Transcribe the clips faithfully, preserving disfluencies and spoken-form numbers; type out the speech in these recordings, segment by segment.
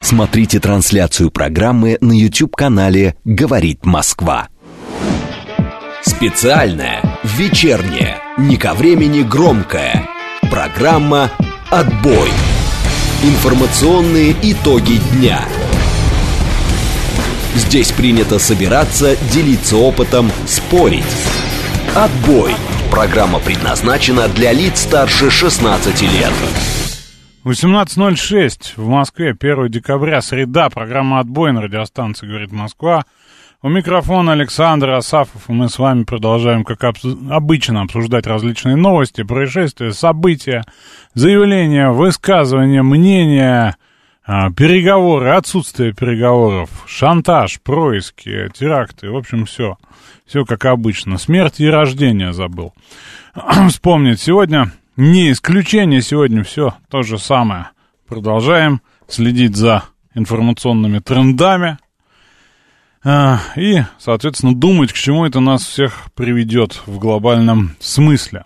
Смотрите трансляцию программы на YouTube-канале «Говорит Москва». Специальная, вечерняя, не ко времени громкая программа «Отбой». Информационные итоги дня. Здесь принято собираться, делиться опытом, спорить. «Отбой». Программа предназначена для лиц старше шестнадцати лет. восемнадцать ноль шесть в Москве, первое декабря, среда, программа «Отбой» на радиостанции «Говорит Москва». У микрофона Александр Асафов, и мы с вами продолжаем, как обычно, обсуждать различные новости, происшествия, события, заявления, высказывания, мнения, переговоры, отсутствие переговоров, шантаж, происки, теракты, в общем, все. Все как обычно. Смерть и рождение забыл вспомнить. Сегодня не исключение, сегодня все то же самое. Продолжаем следить за информационными трендами. И, соответственно, думать, к чему это нас всех приведет в глобальном смысле.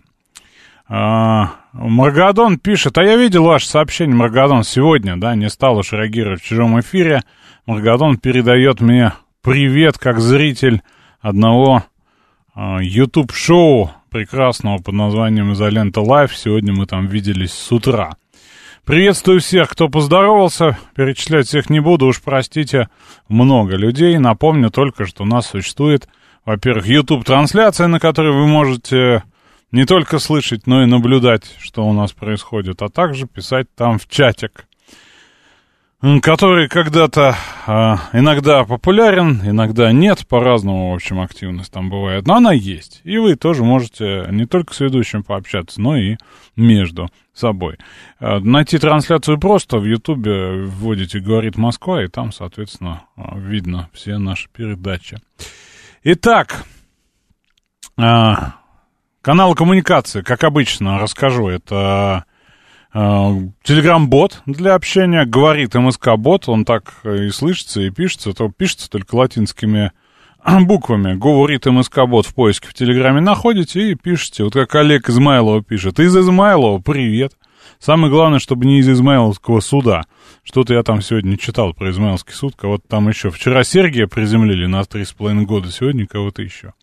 Маргадон пишет, а я видел ваше сообщение, Маргадон, сегодня, да, не стал уж реагировать в чужом эфире. Маргадон передает мне привет как зритель одного YouTube-шоу прекрасного под названием «Изолента Лайв». Сегодня мы там виделись с утра. Приветствую всех, кто поздоровался. Перечислять всех не буду, уж простите, много людей. Напомню только, что у нас существует, во-первых, YouTube-трансляция, на которой вы можете не только слышать, но и наблюдать, что у нас происходит, а также писать там в чатик, который когда-то э, иногда популярен, иногда нет, по-разному, в общем, активность там бывает, но она есть. И вы тоже можете не только с ведущим пообщаться, но и между собой. Э, найти трансляцию просто в Ютубе вводите «Говорит Москва», и там, соответственно, видно все наши передачи. Итак, э, канал коммуникации, как обычно, расскажу, это... Телеграм-бот для общения, говорит МСК-бот, он так и слышится, и пишется, то пишется только латинскими буквами. Говорит МСК-бот в поиске в Телеграме находите и пишите. Вот как Олег Измайлова пишет. Из Измайлова привет. Самое главное, чтобы не из Измайловского суда. Что-то я там сегодня читал про Измайловский суд, кого-то там еще. Вчера Сергия приземлили на три с половиной года, сегодня кого-то еще.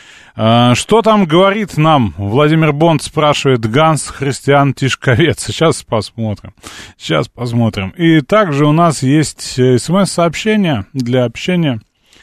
Что там говорит нам Владимир Бонд, спрашивает Ганс Христиан Тишковец. Сейчас посмотрим. Сейчас посмотрим. И также у нас есть смс-сообщение для общения.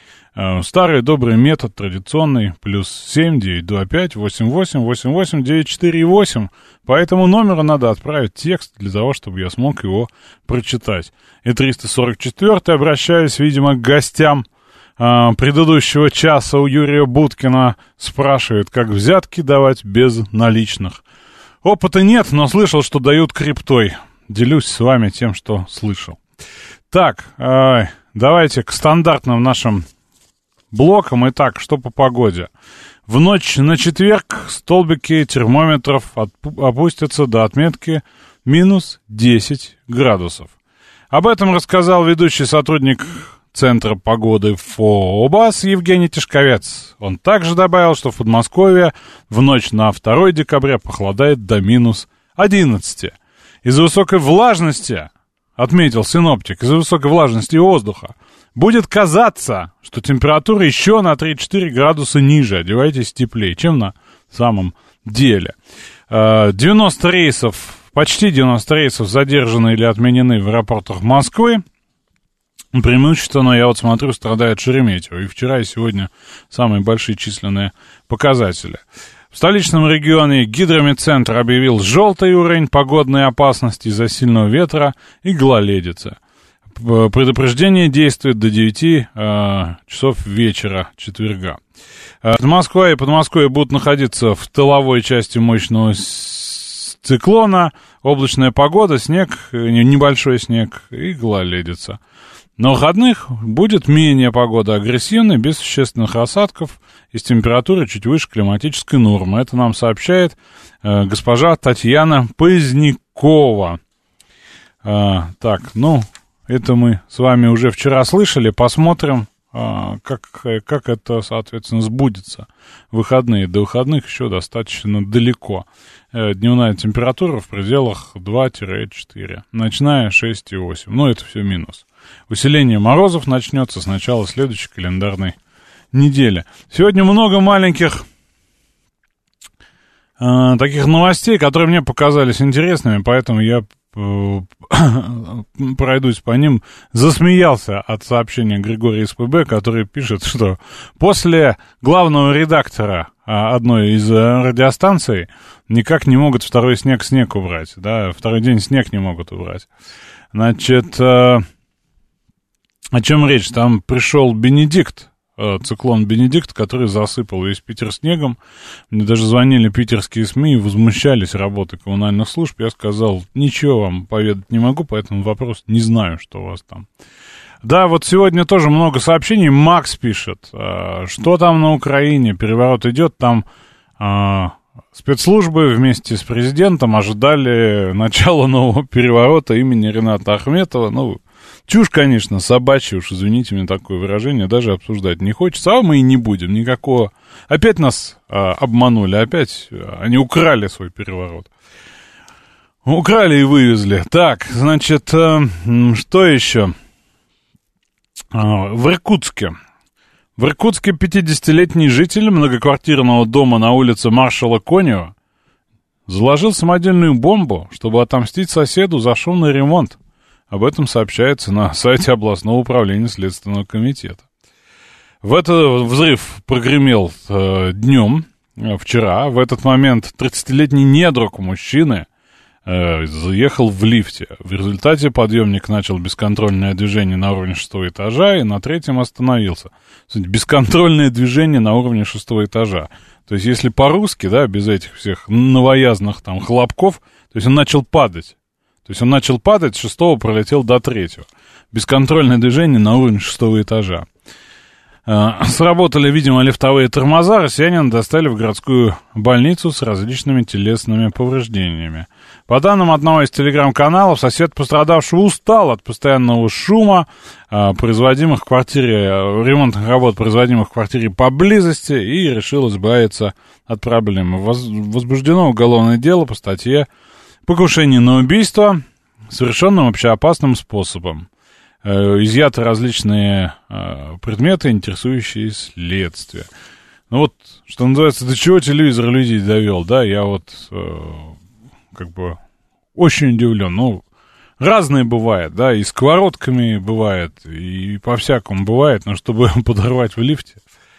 Старый добрый метод, традиционный. Плюс семь девятьсот двадцать пять восемьдесят восемь восемьдесят восемь девяносто четыре восемь. По этому номеру надо отправить текст для того, чтобы я смог его прочитать. И триста сорок четвёртый, обращаюсь, видимо, к гостям предыдущего часа у Юрия Будкина, спрашивает, как взятки давать без наличных. Опыта нет, но слышал, что дают криптой. Делюсь с вами тем, что слышал. Так, э, давайте к стандартным нашим блокам. Итак, что по погоде? В ночь на четверг столбики термометров опустятся до отметки минус десять градусов. Об этом рассказал ведущий сотрудник Центра погоды ФОБАС Евгений Тишковец. Он также добавил, что в Подмосковье в ночь на второе декабря похолодает до минус одиннадцати. Из-за высокой влажности, отметил синоптик, из-за высокой влажности воздуха, будет казаться, что температура еще на три-четыре градуса ниже, одевайтесь теплее, чем на самом деле. девяносто рейсов, почти девяносто рейсов задержаны или отменены в аэропортах Москвы. Преимущественно, я вот смотрю, страдает Шереметьево. И вчера, и сегодня самые большие численные показатели. В столичном регионе Гидрометцентр объявил желтый уровень погодной опасности из-за сильного ветра и гололедицы. Предупреждение действует до девяти э, часов вечера четверга. Москва и Подмосковье будут находиться в тыловой части мощного циклона. Облачная погода, снег, небольшой снег и гололедица. На выходных будет менее погода агрессивной, без существенных осадков и с температурой чуть выше климатической нормы. Это нам сообщает э, госпожа Татьяна Позднякова. Э, так, ну, это мы с вами уже вчера слышали. Посмотрим, э, как, как это, соответственно, сбудется. Выходные. До выходных еще достаточно далеко. Э, дневная температура в пределах два-четыре. Ночная шесть и восемь. Ну, это все минус. усиление морозов начнется с начала следующей календарной недели. Сегодня много маленьких э, таких новостей, которые мне показались интересными, поэтому я пройдусь по ним. Засмеялся от сообщения Григория из ПБ, который пишет, что после главного редактора одной из радиостанций никак не могут второй снег снег убрать, да, второй день снег не могут убрать. Значит, о чем речь? Там пришел Бенедикт, циклон Бенедикт, который засыпал весь Питер снегом. Мне даже звонили питерские СМИ и возмущались работой коммунальных служб. Я сказал, ничего вам поведать не могу, поэтому вопрос не знаю, что у вас там. Да, вот сегодня тоже много сообщений. Макс пишет, что там на Украине, переворот идет, там спецслужбы вместе с президентом ожидали начала нового переворота имени Рената Ахметова. Ну, чушь, конечно, собачья, уж извините мне такое выражение, даже обсуждать не хочется, а мы и не будем никакого. Опять нас а, обманули, опять они украли свой переворот. Украли и вывезли. Так, значит, а, что еще? А, в Иркутске. В Иркутске пятидесятилетний житель многоквартирного дома на улице маршала Конева заложил самодельную бомбу, чтобы отомстить соседу за шумный ремонт. Об этом сообщается на сайте областного управления Следственного комитета. В этот взрыв прогремел э, днем, э, вчера. В этот момент тридцатилетний недруг мужчины э, заехал в лифте. В результате подъемник начал бесконтрольное движение на уровне шестого этажа и на третьем остановился. Бесконтрольное движение на уровне шестого этажа. То есть, если по-русски, да, без этих всех новоязных там хлопков, то есть он начал падать. То есть он начал падать, с шестого пролетел до третьего. Бесконтрольное движение на уровне шестого этажа. Сработали, видимо, лифтовые тормоза, россиянина доставили в городскую больницу с различными телесными повреждениями. По данным одного из телеграм-каналов, сосед пострадавшего устал от постоянного шума, производимых в квартире, ремонтных работ, производимых в квартире поблизости, и решил избавиться от проблемы. Возбуждено уголовное дело по статье «Покушение на убийство, совершенным общеопасным способом». Изъяты различные э, предметы, интересующие следствие. Ну вот, что называется, до чего телевизор людей довел, да, я вот э, как бы очень удивлен. Ну, разное бывает, да, и сковородками бывает, и по-всякому бывает, но чтобы подорвать в лифте.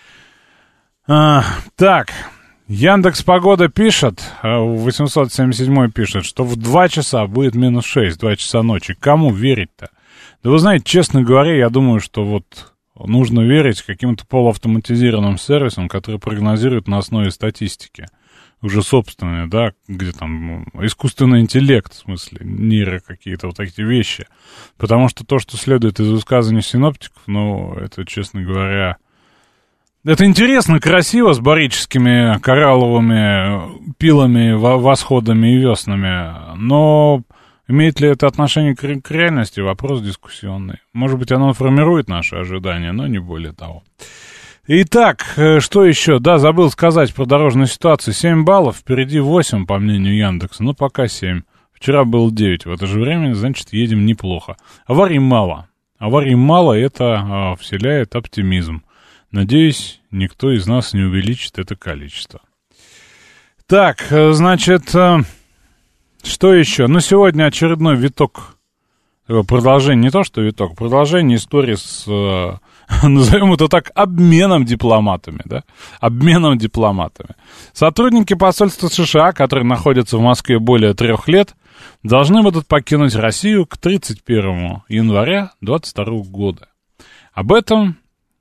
А, так, Яндекс.Погода пишет, восемьсот семьдесят седьмой пишет, что в два часа будет минус шесть, два часа ночи. Кому верить-то? Да вы знаете, честно говоря, я думаю, что вот нужно верить каким-то полуавтоматизированным сервисам, которые прогнозируют на основе статистики. Уже собственные, да, где там искусственный интеллект, в смысле, нейро какие-то вот такие вещи. Потому что то, что следует из высказываний синоптиков, ну, это, честно говоря, это интересно, красиво, с барическими коралловыми пилами, восходами и веснами, но... Имеет ли это отношение к, к реальности? Вопрос дискуссионный. Может быть, оно формирует наши ожидания, но не более того. Итак, что еще? Да, забыл сказать про дорожную ситуацию. семь баллов, впереди восемь, по мнению Яндекса. Ну, пока семь. Вчера было девять. В это же время, значит, едем неплохо. Аварий мало. Аварий мало, это а, вселяет оптимизм. Надеюсь, никто из нас не увеличит это количество. Так, значит... Что еще? Ну, сегодня очередной виток, продолжение, не то что виток, продолжение истории с, назовем это так, обменом дипломатами, да? Обменом дипломатами. Сотрудники посольства США, которые находятся в Москве более трех лет, должны будут покинуть Россию к тридцать первому января двадцать второго года. Об этом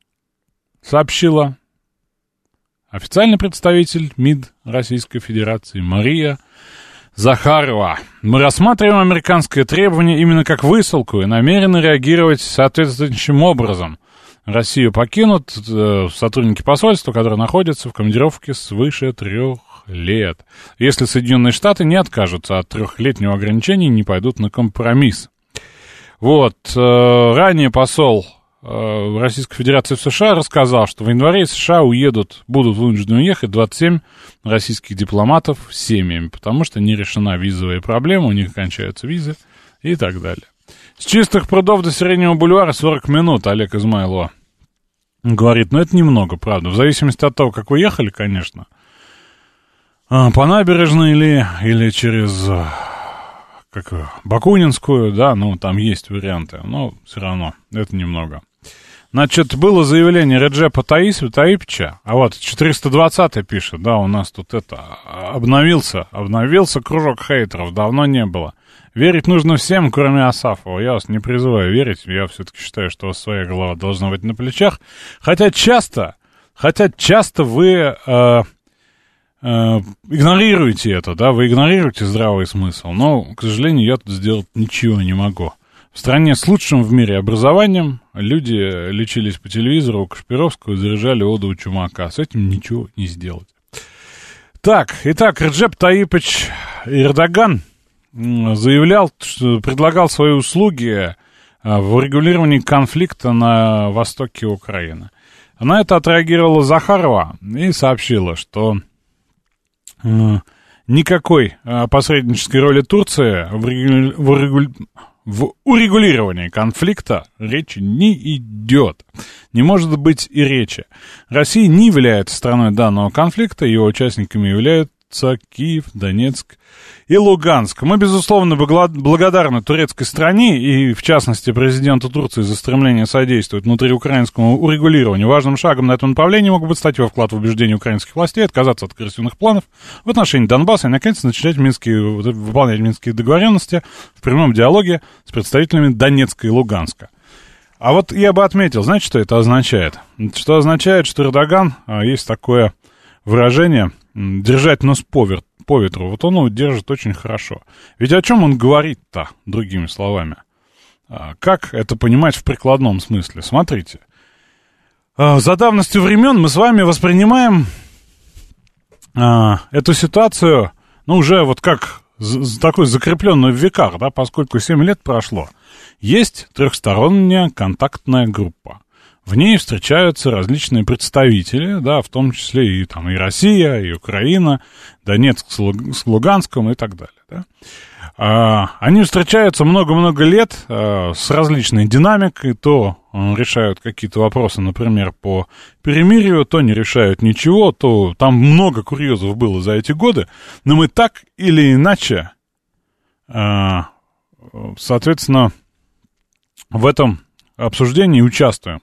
сообщила официальный представитель МИД Российской Федерации Мария Захарова. Мы рассматриваем американское требование именно как высылку и намерены реагировать соответствующим образом. Россию покинут э, сотрудники посольства, которые находятся в командировке свыше трех лет. Если Соединенные Штаты не откажутся от трехлетнего ограничения и не пойдут на компромисс. Вот, э, ранее посол э, Российской Федерации в США рассказал, что в январе из США уедут, будут вынуждены уехать двадцать семь российских дипломатов с семьями, потому что не решена визовая проблема, у них кончаются визы и так далее. С Чистых прудов до Сиреневого бульвара сорок минут, Олег Измайлова говорит. Но это немного, правда. В зависимости от того, как вы ехали, конечно. По набережной или, или через как, Бакунинскую, да, ну, там есть варианты. Но все равно, это немного. Значит, было заявление Реджепа Таyyипа, а вот четыреста двадцатый пишет, да, у нас тут это, обновился, обновился кружок хейтеров, давно не было. Верить нужно всем, кроме Асафова. Я вас не призываю верить, я все-таки считаю, что у вас своя голова должна быть на плечах. Хотя часто, хотя часто вы э, э, игнорируете это, да, вы игнорируете здравый смысл, но, к сожалению, я тут сделать ничего не могу. В стране с лучшим в мире образованием люди лечились по телевизору у Кашпировского и заряжали оду у Чумака. С этим ничего не сделать. Так, итак, Реджеп Таyyипович Эрдоган заявлял, что предлагал свои услуги в урегулировании конфликта на востоке Украины. На это отреагировала Захарова и сообщила, что никакой посреднической роли Турции в урегулировании В урегулировании конфликта речи не идет. Не может быть и речи. Россия не является страной данного конфликта, его участниками являются Киев, Донецк и Луганск. Мы, безусловно, благодарны турецкой стране и, в частности, президенту Турции за стремление содействовать внутриукраинскому урегулированию. Важным шагом на этом направлении мог бы стать его вклад в убеждение украинских властей отказаться от агрессивных планов в отношении Донбасса и, наконец, начать минские, выполнять минские договоренности в прямом диалоге с представителями Донецка и Луганска. А вот я бы отметил, знаете, что это означает? Что означает, что Эрдоган, есть такое выражение, держать нос по, вер, по ветру, вот он его держит очень хорошо. Ведь о чем он говорит-то, другими словами? Как это понимать в прикладном смысле? Смотрите, за давностью времен мы с вами воспринимаем эту ситуацию, ну, уже вот как такой закрепленную в веках, да, поскольку семь лет прошло. Есть трехсторонняя контактная группа. В ней встречаются различные представители, да, в том числе и, там, и Россия, и Украина, Донецк с Луганском и так далее. Да. А, они встречаются много-много лет а, с различной динамикой, то а, решают какие-то вопросы, например, по перемирию, то не решают ничего, то там много курьезов было за эти годы, но мы так или иначе, а, соответственно, в этом обсуждении участвуем.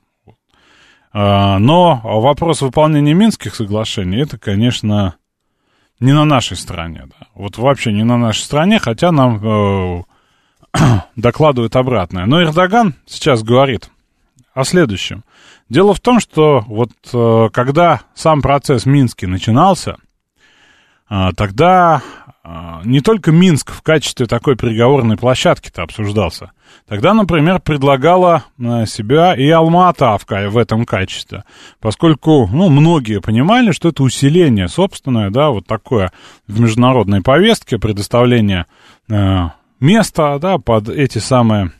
Но вопрос выполнения Минских соглашений, это, конечно, не на нашей стороне. Да. Вот вообще не на нашей стороне, хотя нам э, докладывают обратное. Но Эрдоган сейчас говорит о следующем. Дело в том, что вот э, когда сам процесс Минский начинался, э, тогда э, не только Минск в качестве такой переговорной площадки-то обсуждался. Тогда, например, предлагала себя и Алма-Ата в этом качестве, поскольку, ну, многие понимали, что это усиление собственное, да, вот такое в международной повестке, предоставление э, места, да, под эти самые,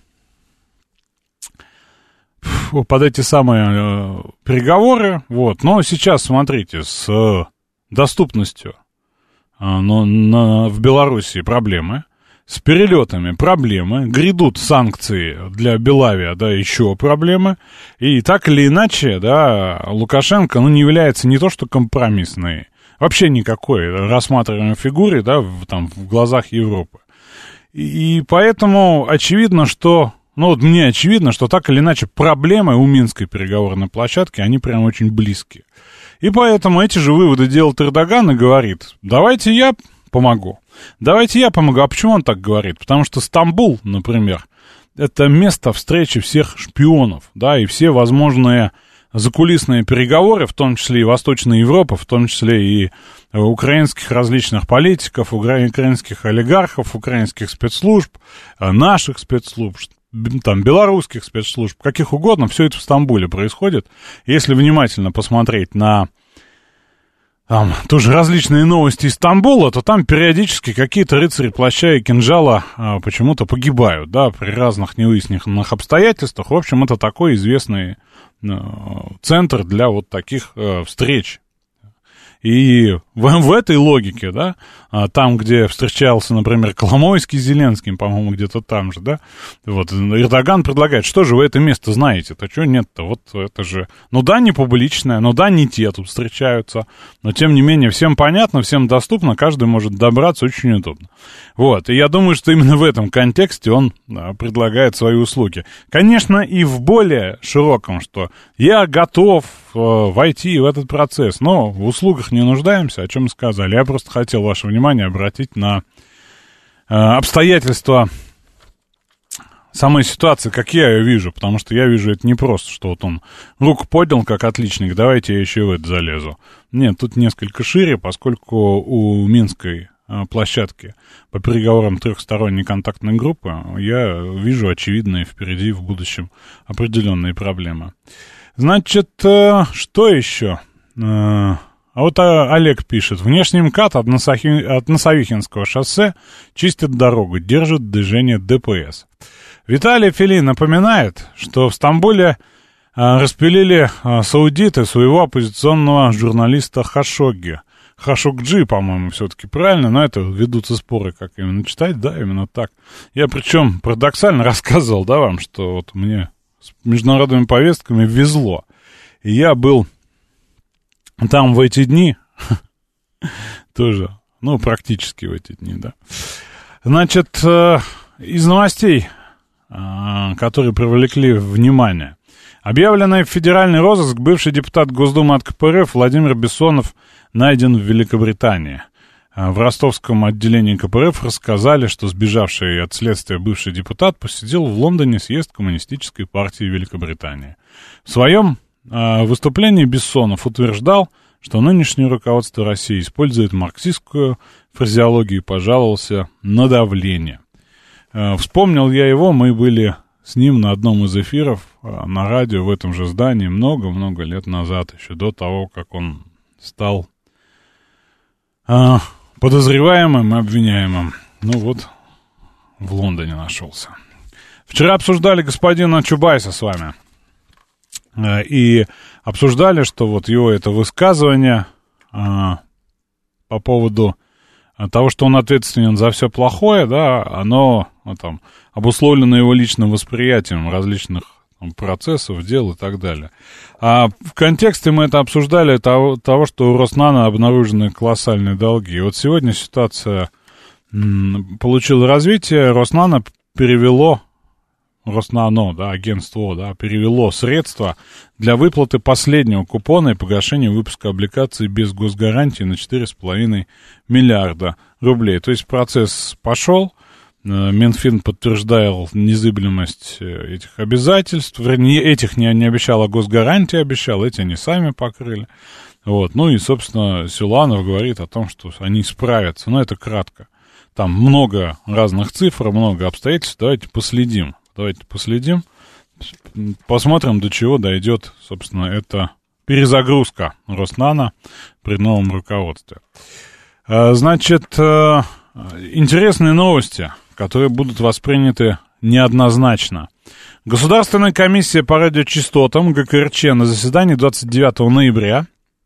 под эти самые э, переговоры, вот. Но сейчас, смотрите, с э, доступностью э, но, на, в Белоруссии проблемы. С перелетами проблемы, грядут санкции для Белавия, да, еще проблемы, и так или иначе, да, Лукашенко, ну, не является не то что компромиссной, вообще никакой рассматриваемой фигуре, да, в, там, в глазах Европы. И, и поэтому очевидно, что, ну, вот мне очевидно, что так или иначе проблемы у Минской переговорной площадки, они прям очень близкие. И поэтому эти же выводы делает Эрдоган и говорит, давайте я помогу. Давайте я помогу. А почему он так говорит? Потому что Стамбул, например, это место встречи всех шпионов, да, и все возможные закулисные переговоры, в том числе и Восточная Европа, в том числе и украинских различных политиков, украинских олигархов, украинских спецслужб, наших спецслужб, там, белорусских спецслужб, каких угодно, все это в Стамбуле происходит. Если внимательно посмотреть на там тоже различные новости из Стамбула, то там периодически какие-то рыцари плаща и кинжала а, почему-то погибают, да, при разных невыясненных обстоятельствах. В общем, это такой известный а, центр для вот таких а, встреч. И в, в этой логике, да, там, где встречался, например, Коломойский с Зеленским, по-моему, где-то там же, да, вот, Эрдоган предлагает, что же вы это место знаете-то, что нет-то, вот это же, ну да, не публичное, ну да, не те тут встречаются, но тем не менее всем понятно, всем доступно, каждый может добраться, очень удобно. Вот, и я думаю, что именно в этом контексте он да, предлагает свои услуги. Конечно, и в более широком, что я готов э, войти в этот процесс, но в услугах не нуждаемся, о чем мы сказали. Я просто хотел ваше внимание обратить на э, обстоятельства самой ситуации, как я ее вижу, потому что я вижу это не просто, что вот он руку поднял как отличник, давайте я еще в это залезу. Нет, тут несколько шире, поскольку у Минской э, площадки по переговорам трехсторонней контактной группы я вижу очевидные впереди в будущем определенные проблемы. Значит, э, что еще? Э, А вот Олег пишет. Внешний МКАД от, Носахи... от Носовихинского шоссе чистит дорогу, держит движение ДПС. Виталий Фили напоминает, что в Стамбуле а, распилили а, саудиты своего оппозиционного журналиста Хашогги. Хашогджи, по-моему, все-таки правильно, но это ведутся споры, как именно читать, да, именно так. Я причем парадоксально рассказывал, да, вам, что вот мне с международными повестками везло. И я был... Там в эти дни, тоже, ну, практически в эти дни, да. Значит, из новостей, которые привлекли внимание. Объявленный в федеральный розыск бывший депутат Госдумы от ка пэ эр эф Владимир Бессонов найден в Великобритании. В ростовском отделении ка пэ эр эф рассказали, что сбежавший от следствия бывший депутат посетил в Лондоне съезд Коммунистической партии Великобритании. В своем В выступлении Бессонов утверждал, что нынешнее руководство России использует марксистскую фразеологию и пожаловался на давление. Вспомнил я его, мы были с ним на одном из эфиров на радио в этом же здании много-много лет назад, еще до того, как он стал подозреваемым и обвиняемым. Ну вот, в Лондоне нашелся. Вчера обсуждали господина Чубайса с вами. И обсуждали, что вот его это высказывание а, по поводу того, что он ответственен за все плохое, да, оно ну, там, обусловлено его личным восприятием различных там, процессов, дел и так далее. А в контексте мы это обсуждали того, того, что у Роснано обнаружены колоссальные долги. И вот сегодня ситуация м, получила развитие, Роснано перевело Роснано, да, агентство, да, перевело средства для выплаты последнего купона и погашения выпуска облигаций без госгарантии на четыре с половиной миллиарда рублей. То есть процесс пошел, Минфин подтверждал незыблемость этих обязательств, вернее, этих не, не обещал, а госгарантии обещал, эти они сами покрыли. Вот. Ну и, собственно, Силуанов говорит о том, что они справятся, но это кратко. Там много разных цифр, много обстоятельств, давайте последим. Давайте последим, посмотрим, до чего дойдет, собственно, эта перезагрузка Роснано при новом руководстве. Значит, интересные новости, которые будут восприняты неоднозначно. Государственная комиссия по радиочастотам гэ ка эр че на заседании двадцать девятого ноября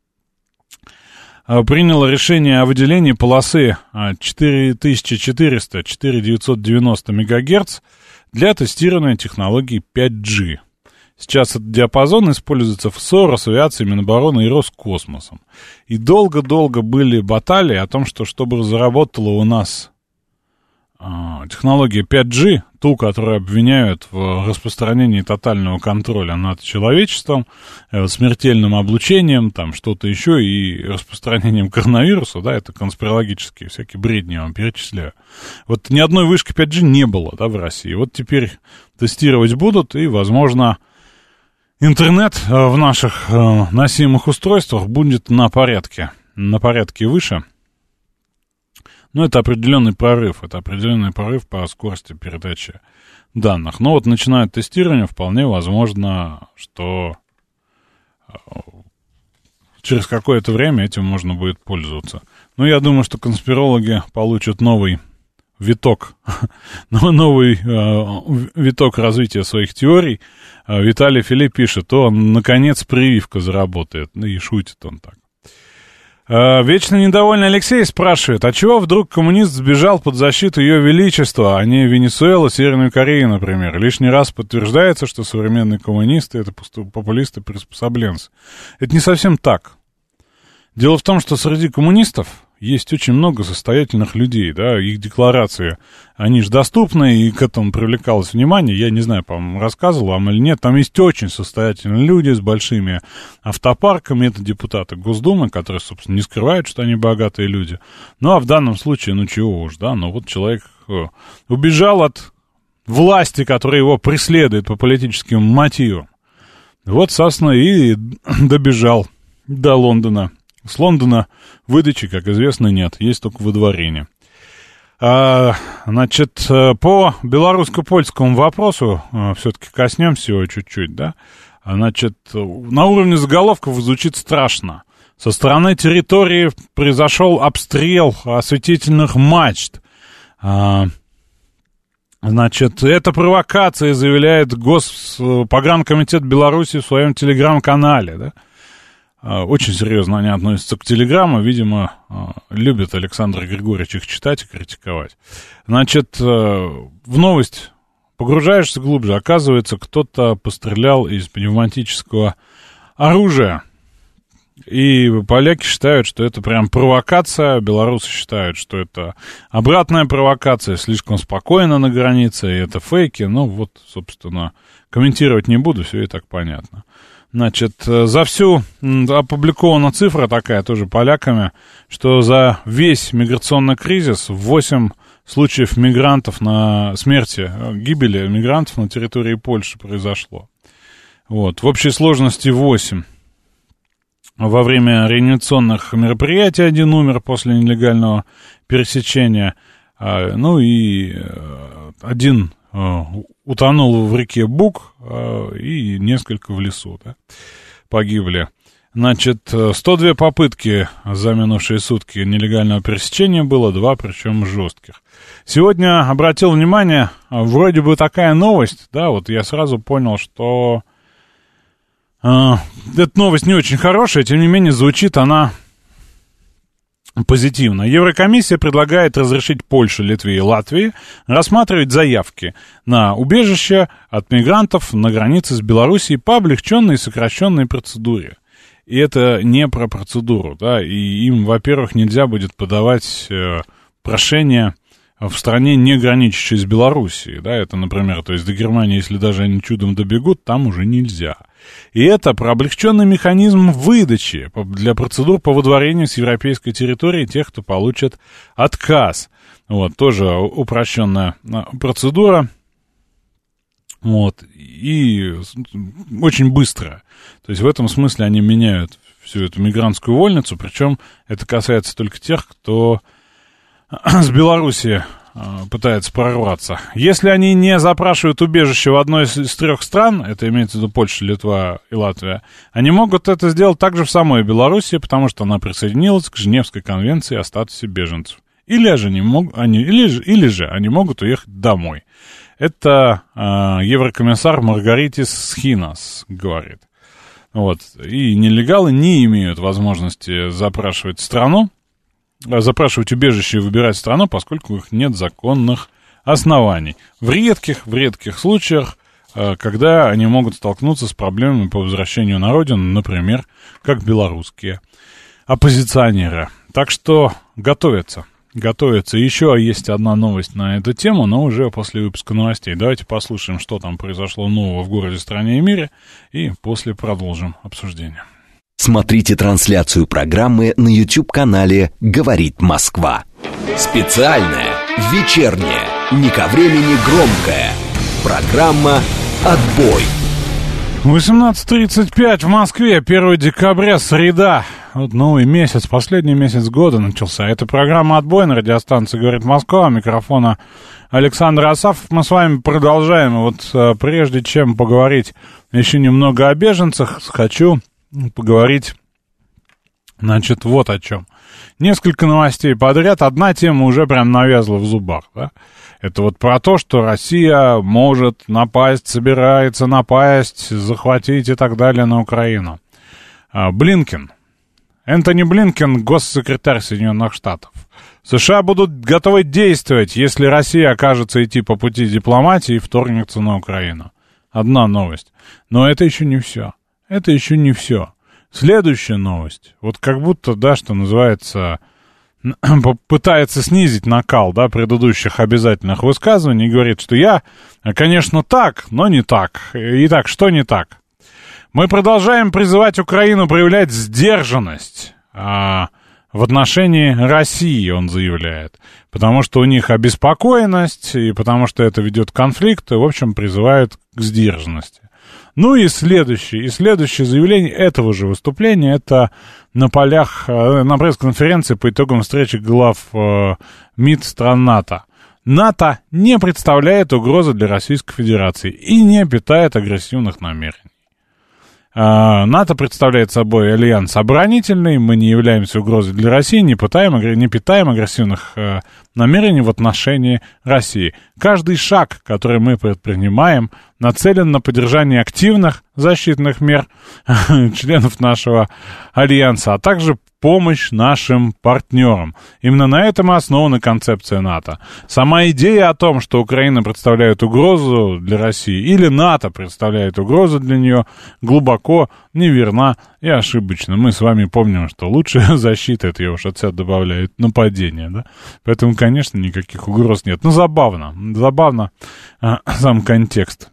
приняла решение о выделении полосы четыре тысячи четыреста — четыре тысячи девятьсот девяносто мегагерц для тестирования технологий пять джи. Сейчас этот диапазон используется в эс о, Росавиацией, Минобороны и Роскосмосом. И долго-долго были баталии о том, что чтобы заработала у нас а, технология пять джи, ту, которую обвиняют в распространении тотального контроля над человечеством, э, смертельным облучением, там что-то еще, и распространением коронавируса, да, это конспирологические всякие бредни, я вам перечисляю. Вот ни одной вышки пять джи не было, да, в России. Вот теперь тестировать будут, и, возможно, интернет в наших э, носимых устройствах будет на порядке, на порядке выше. Но это определенный прорыв, это определенный прорыв по скорости передачи данных. Но вот начиная тестирование, вполне возможно, что через какое-то время этим можно будет пользоваться. Но я думаю, что конспирологи получат новый виток, новый э, виток развития своих теорий. Виталий Фили пишет, то, наконец, прививка заработает. И шутит он так. Вечно недовольный Алексей спрашивает, а чего вдруг коммунист сбежал под защиту Ее Величества, а не Венесуэлу, Северную Корею, например? Лишний раз подтверждается, что современные коммунисты — это популисты-приспособленцы. Это не совсем так. Дело в том, что среди коммунистов есть очень много состоятельных людей, да, их декларации, они же доступны, и к этому привлекалось внимание, я не знаю, по-моему, рассказывал вам или нет, там есть очень состоятельные люди с большими автопарками, это депутаты Госдумы, которые, собственно, не скрывают, что они богатые люди, ну, а в данном случае, ну, чего уж, да, ну, вот человек убежал от власти, которая его преследует по политическим мотивам, вот, собственно, и добежал до Лондона. С Лондона выдачи, как известно, нет, есть только выдворение. А, значит, по белорусско-польскому вопросу а, все-таки коснемся его чуть-чуть, да. Значит, на уровне заголовков звучит страшно. Со стороны территории произошел обстрел осветительных мачт. А, значит, это провокация, заявляет Госпогранкомитет Беларуси в своем телеграм-канале, да. Очень серьезно они относятся к телеграмму, видимо, любят Александр Григорьевич их читать и критиковать. Значит, в новость погружаешься глубже, оказывается, кто-то пострелял из пневматического оружия. И поляки считают, что это прям провокация, белорусы считают, что это обратная провокация, слишком спокойно на границе, и это фейки. Ну вот, собственно, комментировать не буду, все и так понятно. Значит, за всю опубликована цифра такая, тоже поляками, что за весь миграционный кризис восемь случаев мигрантов на смерти, гибели мигрантов на территории Польши произошло. Вот, в общей сложности восемь. Во время реанимационных мероприятий один умер после нелегального пересечения, ну и один утонул в реке Буг, и несколько в лесу, да, погибли. Значит, сто две попытки за минувшие сутки нелегального пересечения было, два, причем жестких. Сегодня обратил внимание, вроде бы такая новость, да, вот я сразу понял, что э, эта новость не очень хорошая, тем не менее звучит она позитивно. Еврокомиссия предлагает разрешить Польше, Литве и Латвии рассматривать заявки на убежище от мигрантов на границе с Белоруссией по облегченной и сокращенной процедуре. И это не про процедуру, да, и им, во-первых, нельзя будет подавать э, прошение в стране, не граничащей с Белоруссией, да, это, например, то есть до Германии, если даже они чудом добегут, там уже нельзя. И это про облегченный механизм выдачи для процедур по выдворению с европейской территории тех, кто получит отказ. Вот, тоже упрощенная процедура. Вот, и очень быстро. То есть в этом смысле они меняют всю эту мигрантскую вольницу, причем это касается только тех, кто с Белоруссии пытается прорваться. Если они не запрашивают убежище в одной из, из трех стран, это имеется в виду Польша, Литва и Латвия, они могут это сделать также в самой Белоруссии, потому что она присоединилась к Женевской конвенции о статусе беженцев. Или же они, мог, они, или, или же они могут уехать домой. Это э, еврокомиссар Маргаритис Схинас говорит. Вот. И нелегалы не имеют возможности запрашивать страну, запрашивать убежище и выбирать страну, поскольку у них нет законных оснований. В редких, в редких случаях, когда они могут столкнуться с проблемами по возвращению на родину, например, как белорусские оппозиционеры. Так что готовятся, готовятся. Еще есть одна новость на эту тему, но уже после выпуска новостей. Давайте послушаем, что там произошло нового в городе, стране и мире, и после продолжим обсуждение. Смотрите трансляцию программы на YouTube-канале «Говорит Москва». Специальная, вечерняя, не ко времени громкая. Программа «Отбой». восемнадцать тридцать пять в Москве, первое декабря, среда. Вот новый месяц, последний месяц года начался. Это программа «Отбой» на радиостанции «Говорит Москва». У микрофона Александр Асафов. Мы с вами продолжаем. Вот прежде чем поговорить еще немного о беженцах, хочу поговорить, значит, вот о чем. Несколько новостей подряд. Одна тема уже прям навязла в зубах, да? Это вот про то, что Россия может напасть, собирается напасть, захватить и так далее на Украину. Блинкен Энтони Блинкен, госсекретарь Соединенных Штатов. США будут готовы действовать, если Россия окажется идти по пути дипломатии и вторгнется на Украину. Одна новость. Но это еще не все. Это еще не все. Следующая новость. Вот как будто, да, что называется, пытается снизить накал, да, предыдущих обязательных высказываний и говорит, что я, конечно, так, но не так. Итак, что не так? Мы продолжаем призывать Украину проявлять сдержанность а, в отношении России, он заявляет. Потому что у них обеспокоенность, и потому что это ведет к конфликту, и, в общем, призывают к сдержанности. Ну и следующее, и следующее заявление этого же выступления, это на полях, на пресс-конференции по итогам встречи глав э, МИД стран НАТО. НАТО не представляет угрозы для Российской Федерации и не питает агрессивных намерений. НАТО представляет собой альянс оборонительный, мы не являемся угрозой для России, не питаем, не питаем агрессивных э, намерений в отношении России. Каждый шаг, который мы предпринимаем, нацелен на поддержание активных защитных мер членов нашего альянса, а также помощь нашим партнерам. Именно на этом и основана концепция НАТО. Сама идея о том, что Украина представляет угрозу для России или НАТО представляет угрозу для нее, глубоко неверна и ошибочна. Мы с вами помним, что лучшая защита, это я уж от себя добавляю, это нападение, да? Поэтому, конечно, никаких угроз нет. Но забавно, забавно э, сам контекст.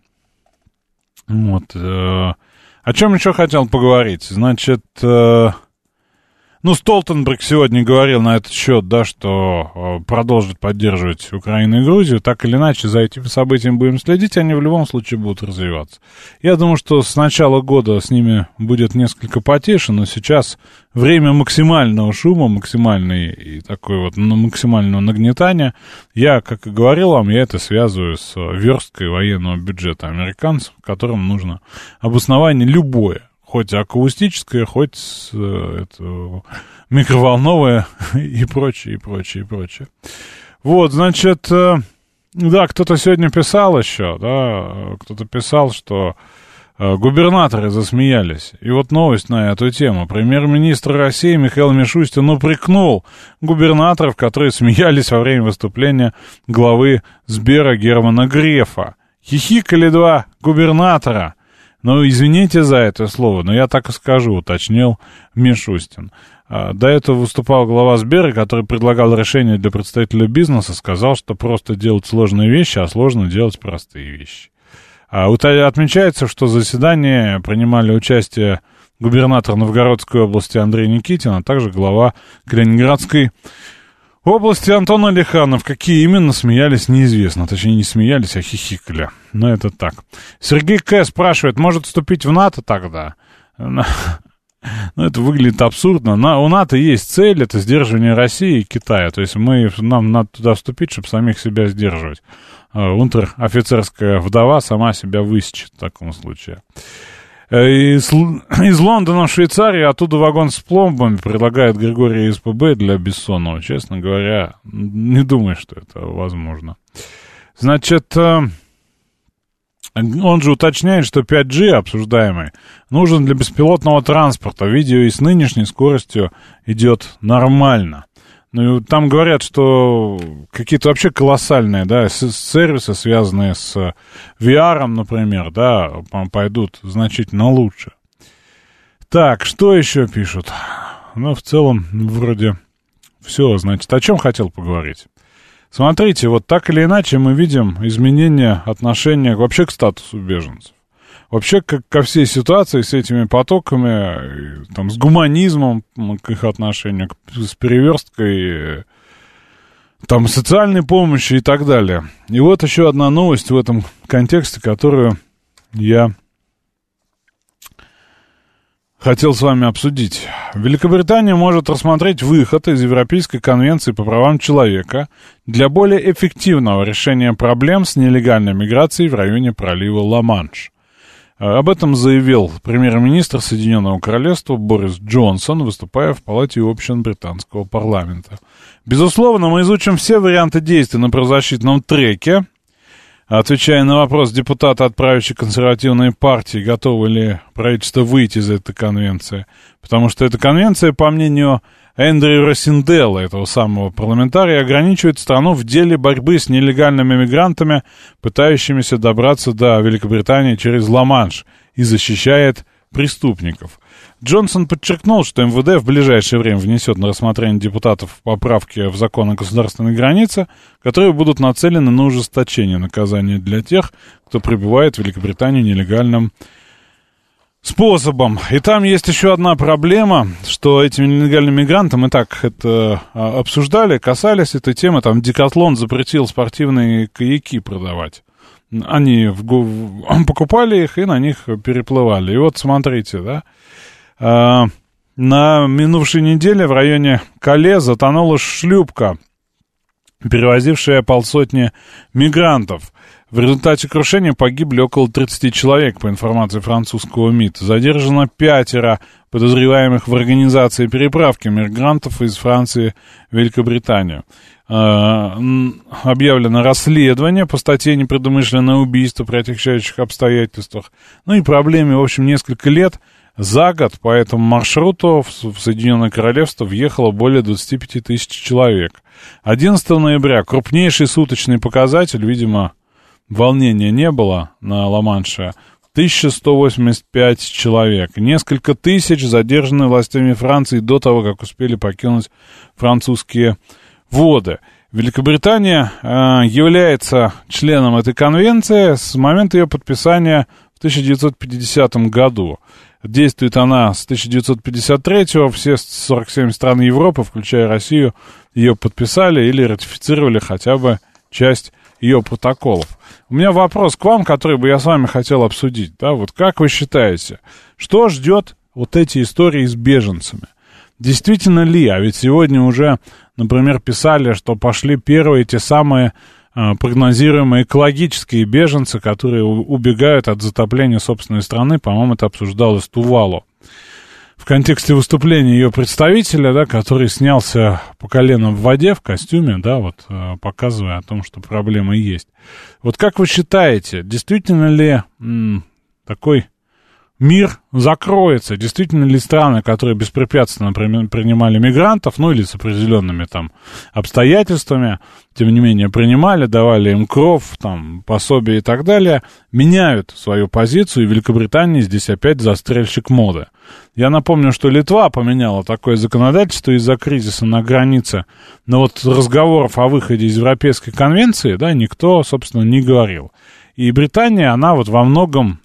Вот. Э, о чем еще хотел поговорить? Значит... Э, Ну, Столтенберг сегодня говорил на этот счет, да, что э, продолжит поддерживать Украину и Грузию. Так или иначе, за этими событиями будем следить, они в любом случае будут развиваться. Я думаю, что с начала года с ними будет несколько потише, но сейчас время максимального шума, максимальной и такой вот ну, максимального нагнетания. Я, как и говорил вам, я это связываю с версткой военного бюджета американцев, которым нужно обоснование любое. Хоть акустическое, хоть это, микроволновое и прочее, и прочее, и прочее. Вот, значит, да, кто-то сегодня писал еще, да, кто-то писал, что губернаторы засмеялись. И вот новость на эту тему. Премьер-министр России Михаил Мишустин упрекнул губернаторов, которые смеялись во время выступления главы Сбера Германа Грефа. Хихикали два губернатора. Ну, извините за это слово, но я так и скажу, уточнил Мишустин. До этого выступал глава Сбера, который предлагал решение для представителя бизнеса, сказал, что просто делать сложные вещи, а сложно делать простые вещи. Отмечается, что в заседании принимали участие губернатор Новгородской области Андрей Никитин, а также глава Калининградской области Антон Алиханов. Какие именно смеялись, неизвестно. Точнее, не смеялись, а хихикали. Но это так. Сергей К. спрашивает, может вступить в НАТО тогда? Ну, это выглядит абсурдно. У НАТО есть цель, это сдерживание России и Китая. То есть мы, нам надо туда вступить, чтобы самих себя сдерживать. Унтер-офицерская вдова сама себя высечет в таком случае. Из, из Лондона в Швейцарию, оттуда вагон с пломбами предлагает Григорий СПБ для Бессонова. Честно говоря, не думаю, что это возможно. Значит, он же уточняет, что пять джи, обсуждаемый, нужен для беспилотного транспорта. Видео и с нынешней скоростью идет нормально. Ну, там говорят, что какие-то вообще колоссальные, да, сервисы, связанные с ви ар, например, да, пойдут значительно лучше. Так, что еще пишут? Ну, в целом, вроде все, значит, о чем хотел поговорить. Смотрите, вот так или иначе мы видим изменение отношения вообще к статусу беженцев. Вообще, как ко всей ситуации с этими потоками, там, с гуманизмом к их отношению, с переверсткой, там, социальной помощи и так далее. И вот еще одна новость в этом контексте, которую я хотел с вами обсудить. Великобритания может рассмотреть выход из Европейской конвенции по правам человека для более эффективного решения проблем с нелегальной миграцией в районе пролива Ла-Манш. Об этом заявил премьер-министр Соединенного Королевства Борис Джонсон, выступая в Палате общин британского парламента. Безусловно, мы изучим все варианты действий на правозащитном треке. отвечая на вопрос депутата от правящей консервативной партии, готово ли правительство выйти из этой конвенции. Потому что эта конвенция, по мнению Эндрю Росинделла, этого самого парламентария, ограничивает страну в деле борьбы с нелегальными мигрантами, пытающимися добраться до Великобритании через Ла-Манш, и защищает преступников. Джонсон подчеркнул, что эм вэ дэ в ближайшее время внесет на рассмотрение депутатов поправки в закон о государственной границе, которые будут нацелены на ужесточение наказания для тех, кто прибывает в Великобританию нелегальным способом. И там есть еще одна проблема, что этим нелегальным мигрантам, мы так это обсуждали, касались этой темы, там Декатлон запретил спортивные каяки продавать. Они в, в, покупали их и на них переплывали. И вот смотрите, да, а, на минувшей неделе в районе Кале затонула шлюпка, перевозившая полсотни мигрантов. В результате крушения погибли около тридцати человек, по информации французского МИД. Задержано пятеро подозреваемых в организации переправки мигрантов из Франции в Великобританию. Объявлено расследование по статье «Непредумышленное убийство при отягчающих обстоятельствах». Ну и проблеме, в общем, несколько лет. За год по этому маршруту в Соединенное Королевство въехало более двадцати пяти тысяч человек. одиннадцатого ноября крупнейший суточный показатель, видимо, волнения не было на Ла-Манше, тысяча сто восемьдесят пять человек. Несколько тысяч задержаны властями Франции до того, как успели покинуть французские воды. Великобритания э, является членом этой конвенции с момента ее подписания в тысяча девятьсот пятидесятом году. Действует она с тысяча девятьсот пятьдесят третьего. Все сорок семь стран Европы, включая Россию, ее подписали или ратифицировали хотя бы часть ее протоколов. У меня вопрос к вам, который бы я с вами хотел обсудить. Да? Вот как вы считаете, что ждет вот эти истории с беженцами? Действительно ли? А ведь сегодня уже, например, писали, что пошли первые те самые э, прогнозируемые экологические беженцы, которые у- убегают от затопления собственной страны. По-моему, это обсуждалось Тувалу. В контексте выступления ее представителя, да, который снялся по колено в воде в костюме, да, вот, э, показывая о том, что проблемы есть. Вот как вы считаете, действительно ли м, такой мир закроется? Действительно ли страны, которые беспрепятственно принимали мигрантов, ну или с определенными там обстоятельствами, тем не менее принимали, давали им кров, там, пособие и так далее, меняют свою позицию, и Великобритания здесь опять застрельщик моды. Я напомню, что Литва поменяла такое законодательство из-за кризиса на границе, но вот разговоров о выходе из Европейской конвенции, да, никто, собственно, не говорил. И Британия, она вот во многом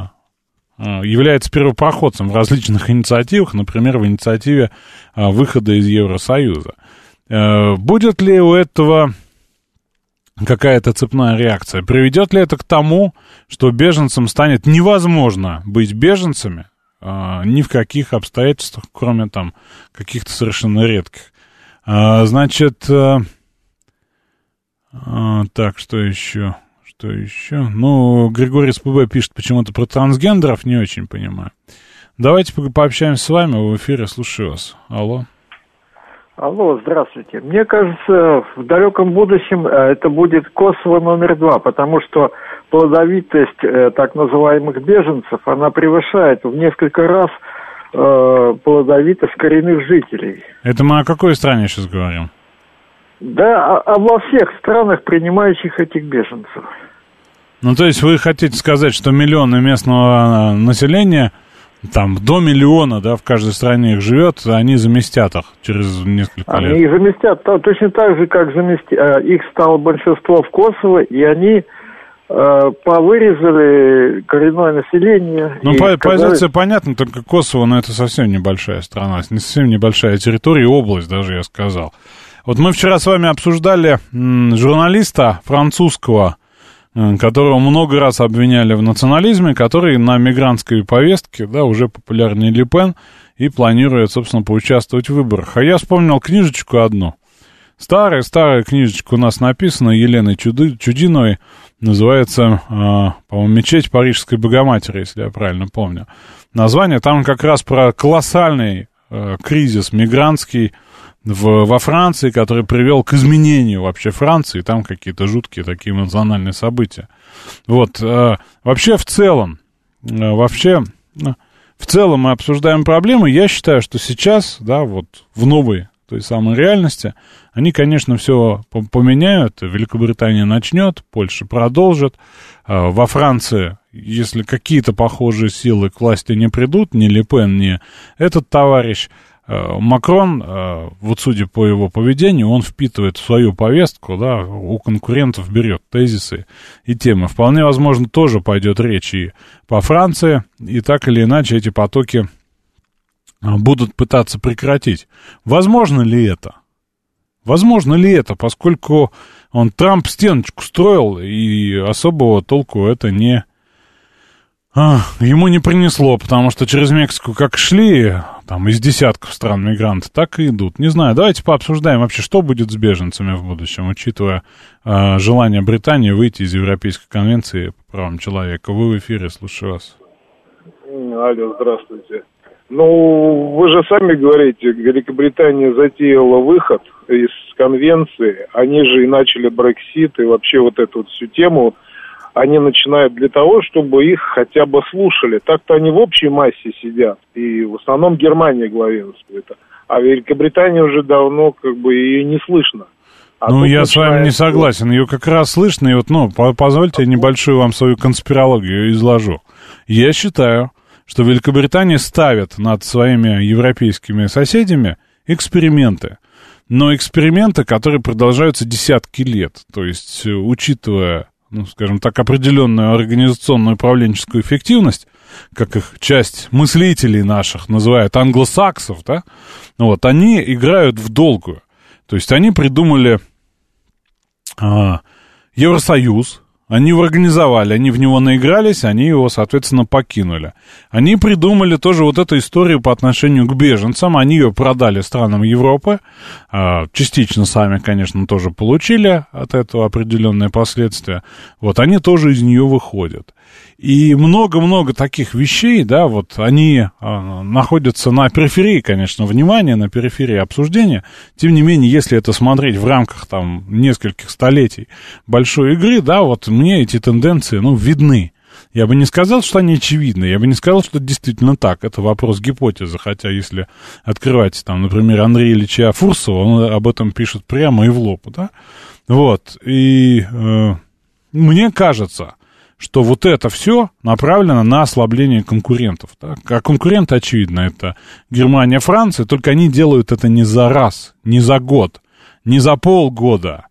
является первопроходцем в различных инициативах, например, в инициативе а, выхода из Евросоюза. Э, будет ли у этого какая-то цепная реакция? Приведет ли это к тому, что беженцам станет невозможно быть беженцами э, ни в каких обстоятельствах, кроме там каких-то совершенно редких? Э, значит, э, э, так, что еще? Что еще? Ну, Григорий СПБ пишет почему-то про трансгендеров, не очень понимаю. Давайте пообщаемся с вами в эфире, слушаю вас. Алло. Алло, здравствуйте. Мне кажется, в далеком будущем это будет Косово номер два, потому что плодовитость э, так называемых беженцев, она превышает в несколько раз э, плодовитость коренных жителей. Это мы о какой стране сейчас говорим? Да, а, а во всех странах, принимающих этих беженцев. Ну, то есть вы хотите сказать, что миллионы местного населения, там, до миллиона, да, в каждой стране их живет, они заместят их через несколько они лет? Они их заместят, точно так же, как замести... их стало большинство в Косово, и они э, повырезали коренное население. Ну, по- сказали... позиция понятна, только Косово, но это совсем небольшая страна, не совсем небольшая территория, область даже, я сказал. Вот мы вчера с вами обсуждали м, журналиста французского, м, которого много раз обвиняли в национализме, который на мигрантской повестке, да, уже популярнее Ле Пен, и планирует, собственно, поучаствовать в выборах. А я вспомнил книжечку одну. Старая-старая книжечка у нас написана Еленой Чуды, Чудиновой, называется, э, по-моему, «Мечеть Парижской Богоматери», если я правильно помню. Название там как раз про колоссальный э, кризис мигрантский, в, во Франции, который привел к изменению вообще Франции, там какие-то жуткие такие эмоциональные события. Вот, э, вообще в целом, э, вообще, э, в целом мы обсуждаем проблемы. Я считаю, что сейчас, да, вот в новой той самой реальности, они, конечно, все поменяют. Великобритания начнет, Польша продолжит. Э, во Франции, если какие-то похожие силы к власти не придут, ни Ле Пен, ни этот товарищ, Макрон, вот судя по его поведению, он впитывает в свою повестку, да, у конкурентов берет тезисы и темы. Вполне возможно, тоже пойдет речь и по Франции, и так или иначе эти потоки будут пытаться прекратить. Возможно ли это? Возможно ли это, поскольку он Трамп стеночку строил, и особого толку это не... А, ему не принесло, потому что через Мексику как шли, там, из десятков стран мигранты, так и идут. Не знаю, давайте пообсуждаем вообще, что будет с беженцами в будущем, учитывая а, желание Британии выйти из Европейской конвенции по правам человека. Вы в эфире, слушаю вас. Алло, здравствуйте. Ну, вы же сами говорите, Великобритания затеяла выход из конвенции, они же и начали Брексит, и вообще вот эту вот всю тему... Они начинают для того, чтобы их хотя бы слушали. Так-то они в общей массе сидят, и в основном Германия главенствует. А Великобритания уже давно как бы ее не слышно. А ну, я начинает... с вами не согласен. Ее как раз слышно, и вот, ну, позвольте небольшую вам свою конспирологию изложу. Я считаю, что Великобритания ставит над своими европейскими соседями эксперименты. Но эксперименты, которые продолжаются десятки лет. То есть, учитывая... ну, скажем так, определенную организационную управленческую эффективность, как их часть мыслителей наших называют англосаксов, да, вот, они играют в долгую. То есть они придумали а, Евросоюз, они его организовали, они в него наигрались, они его, соответственно, покинули. Они придумали тоже вот эту историю по отношению к беженцам, они ее продали странам Европы, частично сами, конечно, тоже получили от этого определенные последствия. Вот они тоже из нее выходят. И много-много таких вещей, да, вот они а, находятся на периферии, конечно, внимания, на периферии обсуждения. Тем не менее, если это смотреть в рамках там нескольких столетий большой игры, да, вот мне эти тенденции, ну, видны. Я бы не сказал, что они очевидны, я бы не сказал, что это действительно так. Это вопрос гипотезы, хотя если открывать, там, например, Андрея Ильича Фурсова, он об этом пишет прямо и в лоб, да. Вот, и э, мне кажется... что вот это все направлено на ослабление конкурентов. Так? А конкуренты, очевидно, это Германия, Франция, только они делают это не за раз, не за год, не за полгода.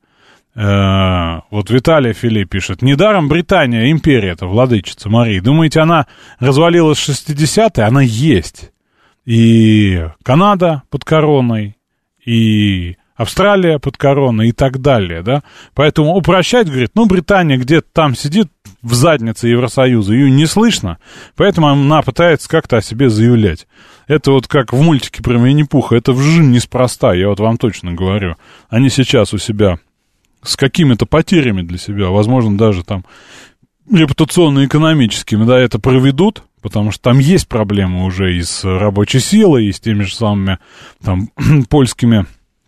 Э-э- вот Виталий Филипп пишет, недаром Британия, империя, это владычица Марии, думаете, она развалилась в шестидесятые? Она есть. И Канада под короной, и... Австралия под короной и так далее, да. Поэтому упрощать, говорит, ну, Британия где-то там сидит в заднице Евросоюза, ее не слышно, поэтому она пытается как-то о себе заявлять. Это вот как в мультике про Винни-Пуха, это в жизни неспроста, я вот вам точно говорю. Они сейчас у себя с какими-то потерями для себя, возможно, даже там репутационно-экономическими, да, это проведут, потому что там есть проблемы уже и с рабочей силой, и с теми же самыми там польскими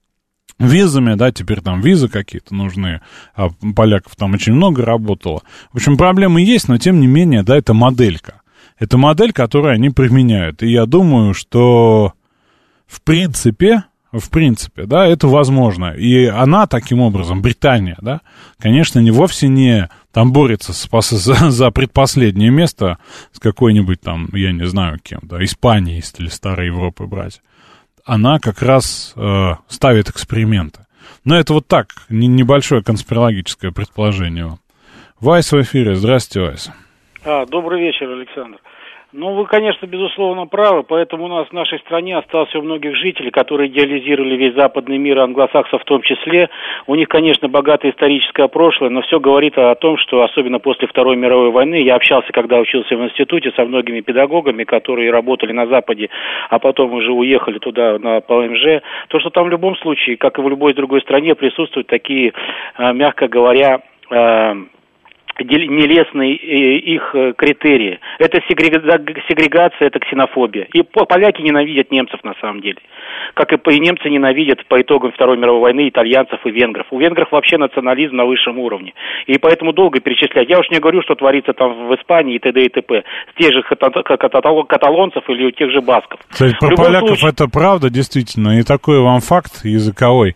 визами, да, теперь там визы какие-то нужны, а поляков там очень много работало. В общем, проблемы есть, но тем не менее, да, это моделька. Это модель, которую они применяют. И я думаю, что в принципе, в принципе, да, это возможно. И она таким образом, Британия, да, конечно, не вовсе не там борется с, за, за предпоследнее место с какой-нибудь там, я не знаю кем, да, Испанией, если старой Европы брать. Она как раз э, ставит эксперименты. Но это вот так, не, небольшое конспирологическое предположение. Вайс в эфире. Здравствуйте, Вайс. А, добрый вечер, Александр. Ну, вы, конечно, безусловно правы, поэтому у нас в нашей стране осталось у многих жителей, которые идеализировали весь западный мир, англосаксов в том числе. У них, конечно, богатое историческое прошлое, но все говорит о том, что особенно после Второй мировой войны, я общался, когда учился в институте, со многими педагогами, которые работали на Западе, а потом уже уехали туда, на ПМЖ, то, что там в любом случае, как и в любой другой стране, присутствуют такие, мягко говоря, нелестные их критерии. Это сегрегация, это ксенофобия. И поляки ненавидят немцев на самом деле. Как и немцы ненавидят по итогам Второй мировой войны итальянцев и венгров. У венгров вообще национализм на высшем уровне. И поэтому долго перечислять. Я уж не говорю, что творится там в Испании и т.д. и т.п. С тех же каталонцев или у тех же басков. Кстати, про поляков случае... это правда, действительно. И такой вам факт языковой.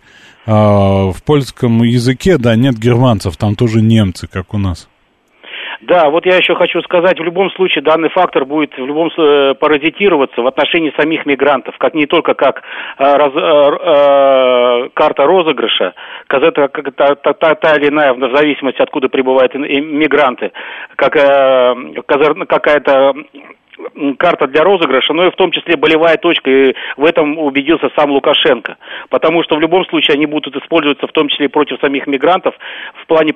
В польском языке, да, нет германцев, там тоже немцы, как у нас. Да, вот я еще хочу сказать, в любом случае данный фактор будет в любом случае паразитироваться в отношении самих мигрантов, как не только как э, раз, э, э, карта розыгрыша, это как, та, та, та, та или иная, в зависимости откуда прибывают мигранты, как э, какая-то карта для розыгрыша, но и в том числе болевая точка, и в этом убедился сам Лукашенко. Потому что в любом случае они будут использоваться в том числе и против самих мигрантов в плане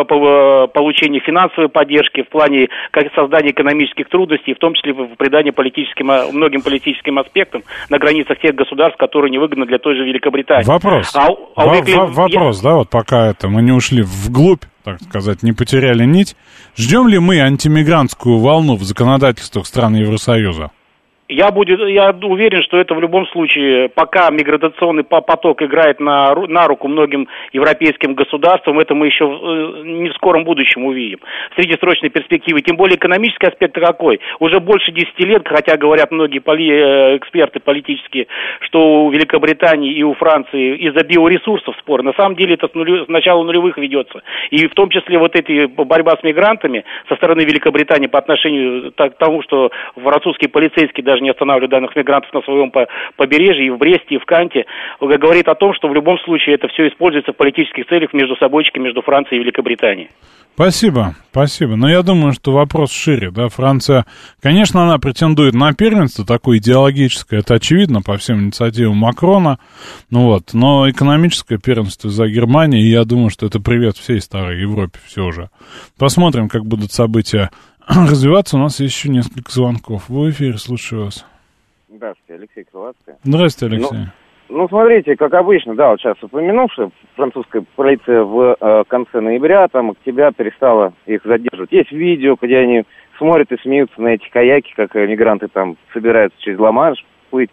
получения финансовой поддержки, в плане создания экономических трудностей, в том числе в придании политическим, многим политическим аспектам на границах тех государств, которые невыгодны для той же Великобритании. Вопрос. А, а в, Викли... в, вопрос, да, вот пока это мы не ушли вглубь, так сказать, не потеряли нить. Ждем ли мы антимигрантскую волну в законодательствах стран Евросоюза? Я, будет, я уверен, что это в любом случае, пока миграционный поток играет на, на руку многим европейским государствам, это мы еще не в скором будущем увидим. В среднесрочной перспективе. Тем более экономический аспект какой? Уже больше десяти лет, хотя говорят многие поли, эксперты политические, что у Великобритании и у Франции из-за биоресурсов спор. На самом деле это с, нулю, с начала нулевых ведется. И в том числе вот эти борьба с мигрантами со стороны Великобритании по отношению к тому, что французские полицейские даже не останавливают данных мигрантов на своем побережье, и в Бресте, и в Канте, говорит о том, что в любом случае это все используется в политических целях между собойчиками, между Францией и Великобританией. Спасибо, спасибо. Но я думаю, что вопрос шире, да, Франция, конечно, она претендует на первенство, такое идеологическое, это очевидно по всем инициативам Макрона, ну вот, но экономическое первенство за Германией, и я думаю, что это привет всей старой Европе все же. Посмотрим, как будут события развиваться. У нас есть еще несколько звонков. Вы в эфире, слушаю вас. Здравствуйте, Алексей Крылатский. Здравствуйте, Алексей. Ну, ну, смотрите, как обычно, да, вот сейчас упомянул, что французская полиция в э, конце ноября, там, октября перестала их задерживать. Есть видео, где они смотрят и смеются на эти каяки, как мигранты там собираются через Ла-Манш плыть.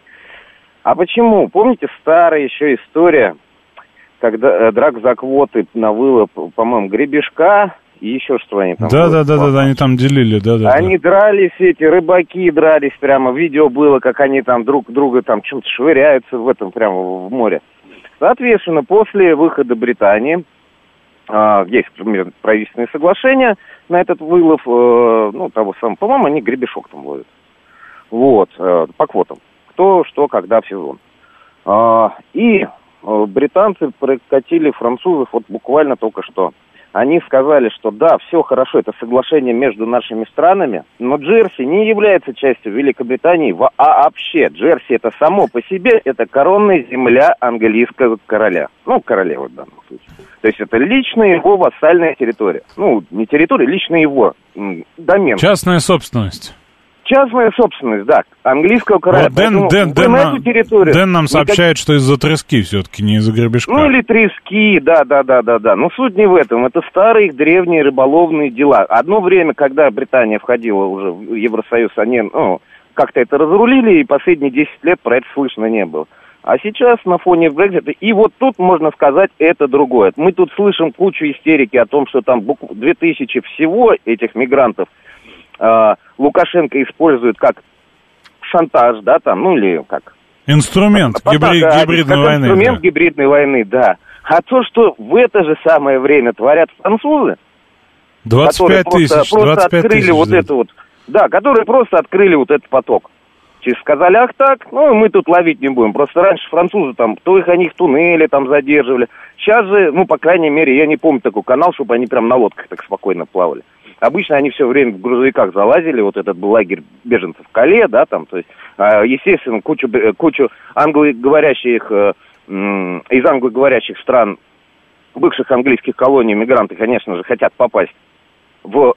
А почему? Помните старая еще история, когда э, драк за квоты на вылов, по-моему, гребешка, и еще что они там... Да, да, да, да, да, они там делили, да, да. Они да. дрались, эти рыбаки дрались прямо, видео было, как они там друг друга там чем-то швыряются в этом, прямо в море. Соответственно, после выхода Британии, э, есть правительственные соглашения на этот вылов, э, ну, того самого, по-моему, они гребешок там ловят. Вот, э, по квотам. Кто, что, когда в сезон. Э, и э, британцы прокатили французов вот буквально только что. Они сказали, что да, все хорошо, это соглашение между нашими странами, но Джерси не является частью Великобритании вообще. Джерси это само по себе, это коронная земля английского короля. Ну, королевы в данном случае. То есть это личная его вассальная территория. Ну, не территория, личная его домен. Частная собственность. Частная собственность, да, английского короля. Вот Дэн, Дэн, Дэн, на эту территорию Дэн нам никак... сообщает, что из-за трески все-таки, не из-за гребешка. Ну, или трески, да-да-да-да-да. Но суть не в этом. Это старые их древние рыболовные дела. Одно время, когда Британия входила уже в Евросоюз, они, ну, как-то это разрулили, и последние десять лет про это слышно не было. А сейчас на фоне Брексита, и вот тут, можно сказать, это другое. Мы тут слышим кучу истерики о том, что там две тысячи всего этих мигрантов Лукашенко использует как шантаж, да, там, ну или как... Инструмент а, гибри... да, гибридной как войны. Инструмент да. гибридной войны, да. А то, что в это же самое время творят французы, двадцать пять тысяч, просто, просто открыли тысяч, вот да. это вот, да, которые просто открыли вот этот поток. Через сказали, ах так, ну мы тут ловить не будем. Просто раньше французы там, то их они в туннеле там задерживали. Сейчас же, ну, по крайней мере, я не помню такой канал, чтобы они прям на лодках так спокойно плавали. Обычно они все время в грузовиках залазили, вот этот был лагерь беженцев в Кале, да, там, то есть, естественно, кучу, кучу англоговорящих, из англоговорящих стран, бывших английских колоний, мигранты, конечно же, хотят попасть в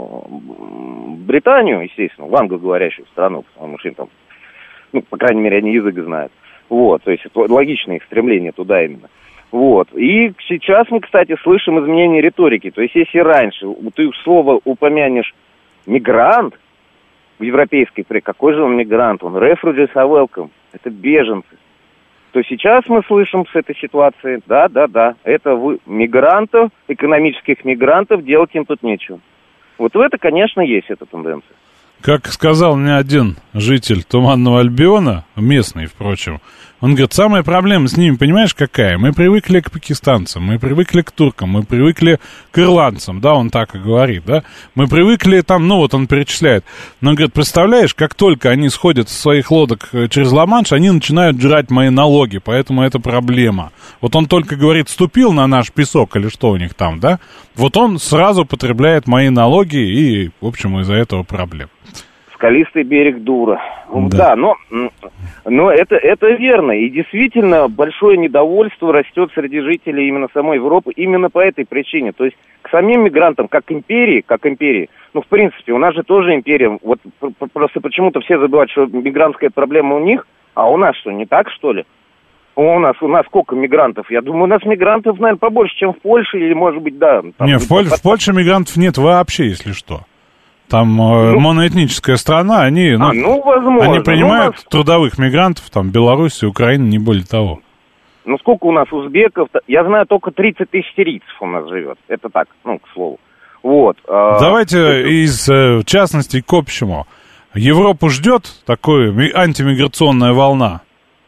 Британию, естественно, в англоговорящую страну, потому что им там, ну, по крайней мере, они язык знают. Вот, то есть, это логичное их стремление туда именно. Вот. И сейчас мы, кстати, слышим изменение риторики. То есть, если раньше ты слово упомянешь «мигрант» в европейской, какой же он мигрант? Он «refugees are welcome». Это беженцы. То сейчас мы слышим с этой ситуации, да, да, да, это вы, мигрантов, экономических мигрантов, делать им тут нечего. Вот в это, конечно, есть эта тенденция. Как сказал мне один житель Туманного Альбиона, местный, впрочем, он говорит, самая проблема с ними, понимаешь, какая? Мы привыкли к пакистанцам, мы привыкли к туркам, мы привыкли к ирландцам, да, он так и говорит, да? Мы привыкли там, ну вот он перечисляет. Но он говорит, представляешь, как только они сходят со своих лодок через Ла-Манш, они начинают жрать мои налоги, поэтому это проблема. Вот он только, говорит, ступил на наш песок или что у них там, да? Вот он сразу потребляет мои налоги и, в общем, из-за этого проблем. Скалистый берег дура. Да, да но, но это, это верно. И действительно большое недовольство растет среди жителей именно самой Европы именно по этой причине. То есть к самим мигрантам, как империи, как империи, ну, в принципе, у нас же тоже империя. Вот просто почему-то все забывают, что мигрантская проблема у них, а у нас что, не так, что ли? У нас, у нас сколько мигрантов? Я думаю, у нас мигрантов, наверное, побольше, чем в Польше, или, может быть, да. Там, не, в, Поль... в Польше мигрантов нет вообще, если что. Там э, ну, моноэтническая страна, они, ну, а, ну, возможно. они принимают ну, нас... трудовых мигрантов, там, Беларусь, Украина, не более того. Ну, сколько у нас узбеков? Я знаю, только тридцать тысяч сирийцев у нас живет. Это так, ну, к слову. Вот. Давайте а... из э, частности к общему. Европу ждет такая антимиграционная волна?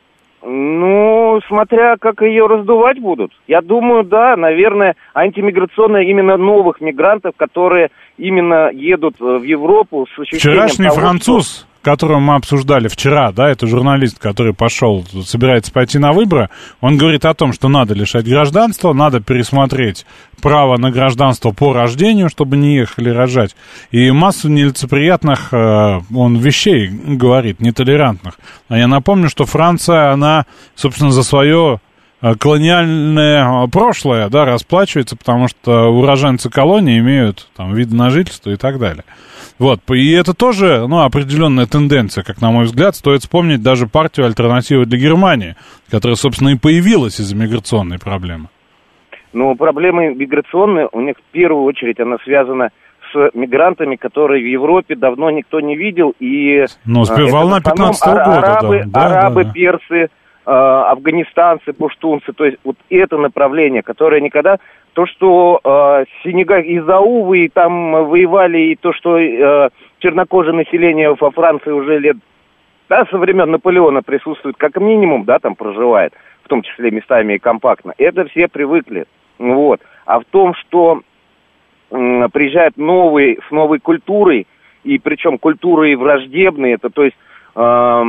Ну, смотря как ее раздувать будут. Я думаю, да, наверное, антимиграционная именно новых мигрантов, которые именно едут в Европу с ощущением Вчерашний того, француз, что... которого мы обсуждали вчера, да, это журналист, который пошел, собирается пойти на выборы, он говорит о том, что надо лишать гражданства, надо пересмотреть право на гражданство по рождению, чтобы не ехали рожать, и массу нелицеприятных э, он вещей говорит, нетолерантных. А я напомню, что Франция, она, собственно, за свое колониальное прошлое, да, расплачивается, потому что уроженцы колонии имеют там вид на жительство и так далее. Вот, и это тоже, ну, определенная тенденция, как на мой взгляд. Стоит вспомнить даже партию «Альтернатива для Германии», которая, собственно, и появилась из-за миграционной проблемы. Ну, проблема миграционная, у них в первую очередь она связана с мигрантами, которые в Европе давно никто не видел. И, ну, волна пятнадцатого года, арабы, да. Арабы, да, да. персы, афганистанцы, пуштунцы, то есть вот это направление, которое никогда... То, что э, Сенегал из Аувы там воевали, и то, что э, чернокожее население во Франции уже лет, да, со времен Наполеона присутствует, как минимум, да, там проживает, в том числе местами и компактно, это все привыкли, вот. А в том, что э, приезжают новые, с новой культурой, и причем культурой враждебной, это, то есть, э,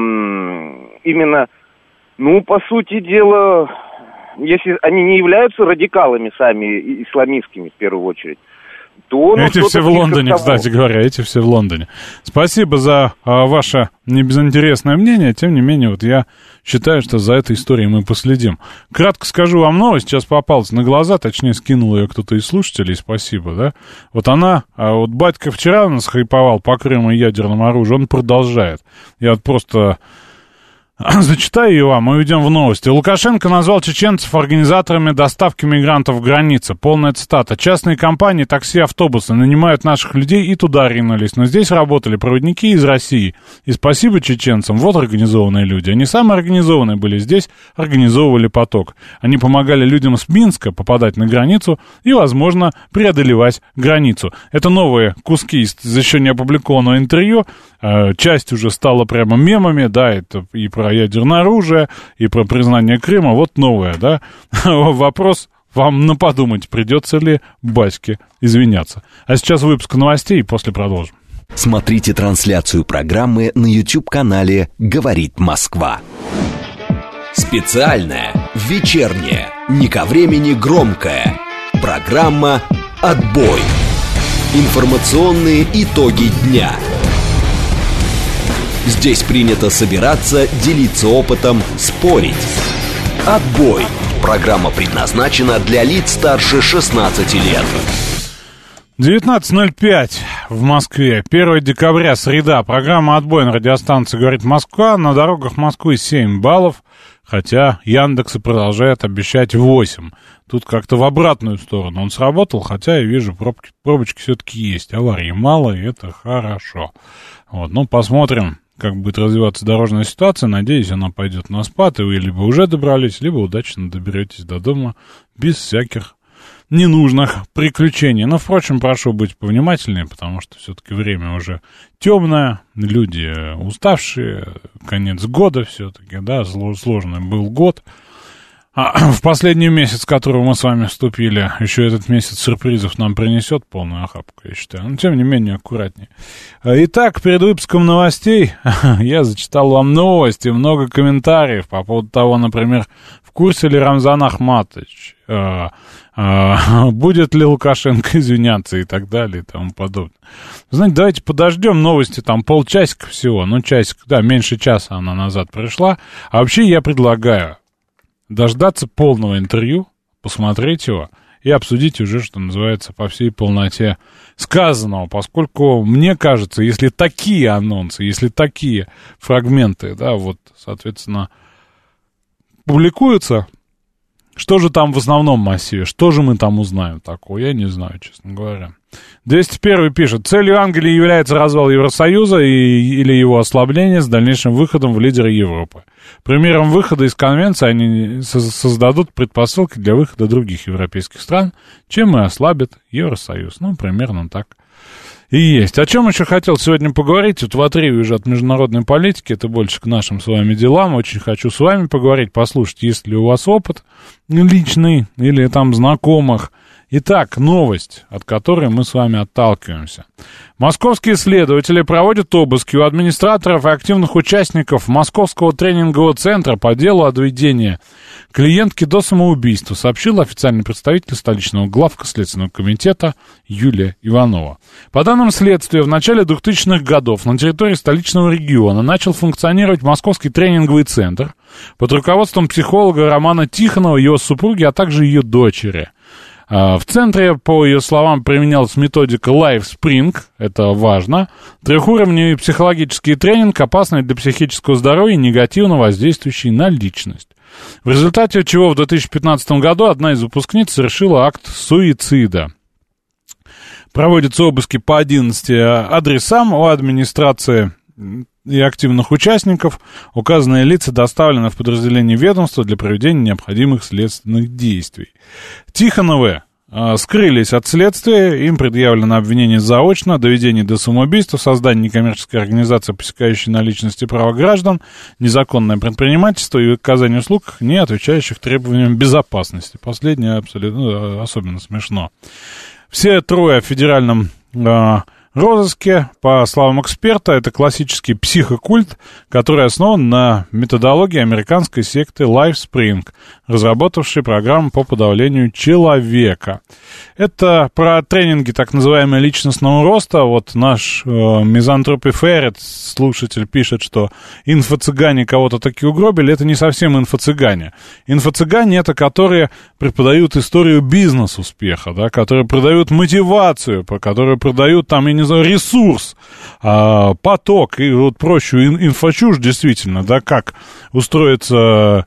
именно, ну, по сути дела... Если они не являются радикалами сами, исламистскими в первую очередь, то... Ну, эти все в Лондоне, кстати говоря, эти все в Лондоне. Спасибо за а, ваше небезынтересное мнение, тем не менее, вот я считаю, что за этой историей мы последим. Кратко скажу вам новость, сейчас попалась на глаза, точнее, скинул ее кто-то из слушателей, спасибо, да. Вот она, а вот батька вчера нас хайповал по Крыму и ядерному оружию, он продолжает. Я вот просто... Зачитаю ее вам, мы уйдем в новости. Лукашенко назвал чеченцев организаторами доставки мигрантов в границы. Полная цитата. Частные компании, такси, автобусы нанимают наших людей и туда ринулись. Но здесь работали проводники из России. И спасибо чеченцам, вот организованные люди. Они самые организованные были здесь, организовывали поток. Они помогали людям с Минска попадать на границу и, возможно, преодолевать границу. Это новые куски из еще не опубликованного интервью. Часть уже стала прямо мемами, да, это и про ядерное оружие, и про признание Крыма, вот новое, да. Вопрос вам на подумать, придется ли батьке извиняться. А сейчас выпуск новостей, и после продолжим. Смотрите трансляцию программы на YouTube-канале «Говорит Москва». Специальная, вечерняя, не ко времени громкая. Программа «Отбой». Информационные итоги дня. Здесь принято собираться, делиться опытом, спорить. «Отбой». Программа предназначена для лиц старше шестнадцати лет. девятнадцать ноль пять в Москве. первое декабря, среда. Программа «Отбой» на радиостанции «Говорит Москва». На дорогах Москвы семь баллов. хотя Яндекс и продолжает обещать восемь. Тут как-то в обратную сторону он сработал, хотя я вижу, пробки, пробочки все-таки есть. Аварий мало, и это хорошо. Вот, ну, посмотрим, как будет развиваться дорожная ситуация. Надеюсь, она пойдет на спад, и вы либо уже добрались, либо удачно доберетесь до дома без всяких ненужных приключений. Но, впрочем, прошу быть повнимательнее, потому что все-таки время уже темное, люди уставшие, конец года все-таки, да, сложный был год. А в последний месяц, в который мы с вами вступили, еще этот месяц сюрпризов нам принесет полную охапку, я считаю. Но, тем не менее, аккуратнее. Итак, перед выпуском новостей я зачитал вам новости, много комментариев по поводу того, например, в курсе ли Рамзан Ахматович, а, а, будет ли Лукашенко извиняться и так далее и тому подобное. Знаете, давайте подождем новости, там полчасика всего, ну часик, да, меньше часа она назад пришла. А вообще я предлагаю дождаться полного интервью, посмотреть его и обсудить уже, что называется, по всей полноте сказанного, поскольку, мне кажется, если такие анонсы, если такие фрагменты, да, вот, соответственно, публикуются, что же там в основном массиве, что же мы там узнаем такого, я не знаю, честно говоря. двести первый пишет: целью Англии является развал Евросоюза и, или его ослабление с дальнейшим выходом в лидеры Европы. Примером выхода из конвенции они создадут предпосылки для выхода других европейских стран, чем и ослабят Евросоюз. Ну, примерно так и есть. О чем еще хотел сегодня поговорить? Вот в отрыве уже от международной политики, это больше к нашим с вами делам. Очень хочу с вами поговорить, послушать, есть ли у вас опыт личный или там знакомых. Итак, новость, от которой мы с вами отталкиваемся. Московские следователи проводят обыски у администраторов и активных участников Московского тренингового центра по делу о доведении клиентки до самоубийства, сообщил официальный представитель столичного главка Следственного комитета Юлия Иванова. По данным следствия, в начале двухтысячных годов на территории столичного региона начал функционировать Московский тренинговый центр под руководством психолога Романа Тихонова, его супруги, а также ее дочери. В центре, по ее словам, применялась методика LifeSpring, это важно, трехуровневый психологический тренинг, опасный для психического здоровья и негативно воздействующий на личность. В результате чего в две тысячи пятнадцатом году одна из выпускниц совершила акт суицида. Проводятся обыски по одиннадцати адресам у администрации и активных участников. Указанные лица доставлены в подразделение ведомства для проведения необходимых следственных действий. Тихоновы э, скрылись от следствия, им предъявлено обвинение заочно, доведение до самоубийства, создание некоммерческой организации, посягающей на личности права граждан, незаконное предпринимательство и оказание услуг, не отвечающих требованиям безопасности. Последнее абсолютно, особенно смешно. Все трое в федеральном э, розыске, по словам эксперта, это классический психокульт, который основан на методологии американской секты LifeSpring, разработавшей программу по подавлению человека. Это про тренинги так называемого личностного роста. Вот наш э, мизантроп и феррет, слушатель, пишет, что инфо-цыгане кого-то таки угробили. Это не совсем инфо-цыгане. Инфо-цыгане — это которые преподают историю бизнес-успеха, да, которые продают мотивацию, которые продают там, я не знаю, ресурс, э, поток, и вот прочую инфочушь, действительно, да, как устроиться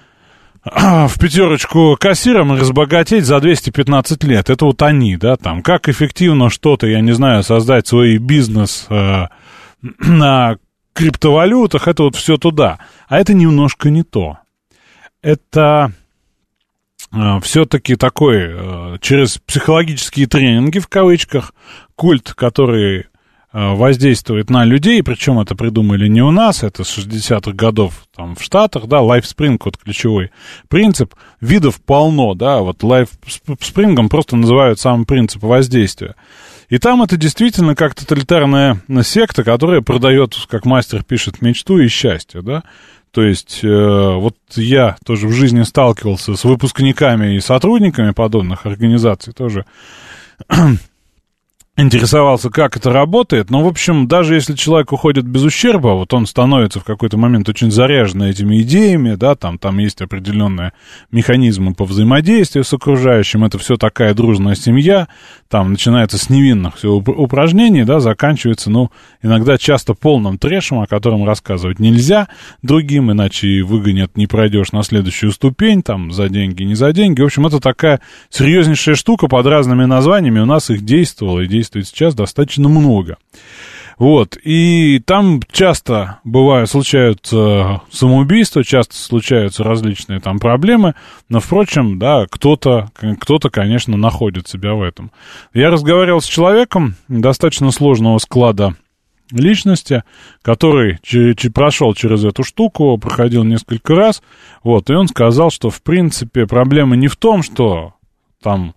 в пятерочку кассиром и разбогатеть за двести пятнадцать лет. Это вот они, да, там, как эффективно что-то, я не знаю, создать свой бизнес э, на криптовалютах, это вот все туда. А это немножко не то. Это э, все-таки такой, э, через психологические тренинги, в кавычках, культ, который воздействует на людей, причем это придумали не у нас, это с шестидесятых годов там в Штатах, да, LifeSpring, вот ключевой принцип, видов полно, да, вот LifeSpring просто называют сам принцип воздействия. И там это действительно как тоталитарная секта, которая продает, как мастер пишет, мечту и счастье, да. То есть, э, вот я тоже в жизни сталкивался с выпускниками и сотрудниками подобных организаций тоже. интересовался, как это работает. Но, в общем, даже если человек уходит без ущерба, вот он становится в какой-то момент очень заряженный этими идеями, да, там, там есть определенные механизмы по взаимодействию с окружающим, это все такая дружная семья, там начинается с невинных все упражнений, да, заканчивается, ну, иногда часто полным трэшем, о котором рассказывать нельзя другим, иначе выгонят, не пройдешь на следующую ступень, там, за деньги, не за деньги. В общем, это такая серьезнейшая штука под разными названиями, у нас их действовало и действует действует сейчас достаточно много. Вот, и там часто бывают, случаются самоубийства, часто случаются различные там проблемы, но, впрочем, да, кто-то, кто-то, конечно, находит себя в этом. Я разговаривал с человеком достаточно сложного склада личности, который ч- ч- прошел через эту штуку, проходил несколько раз, вот, и он сказал, что, в принципе, проблема не в том, что там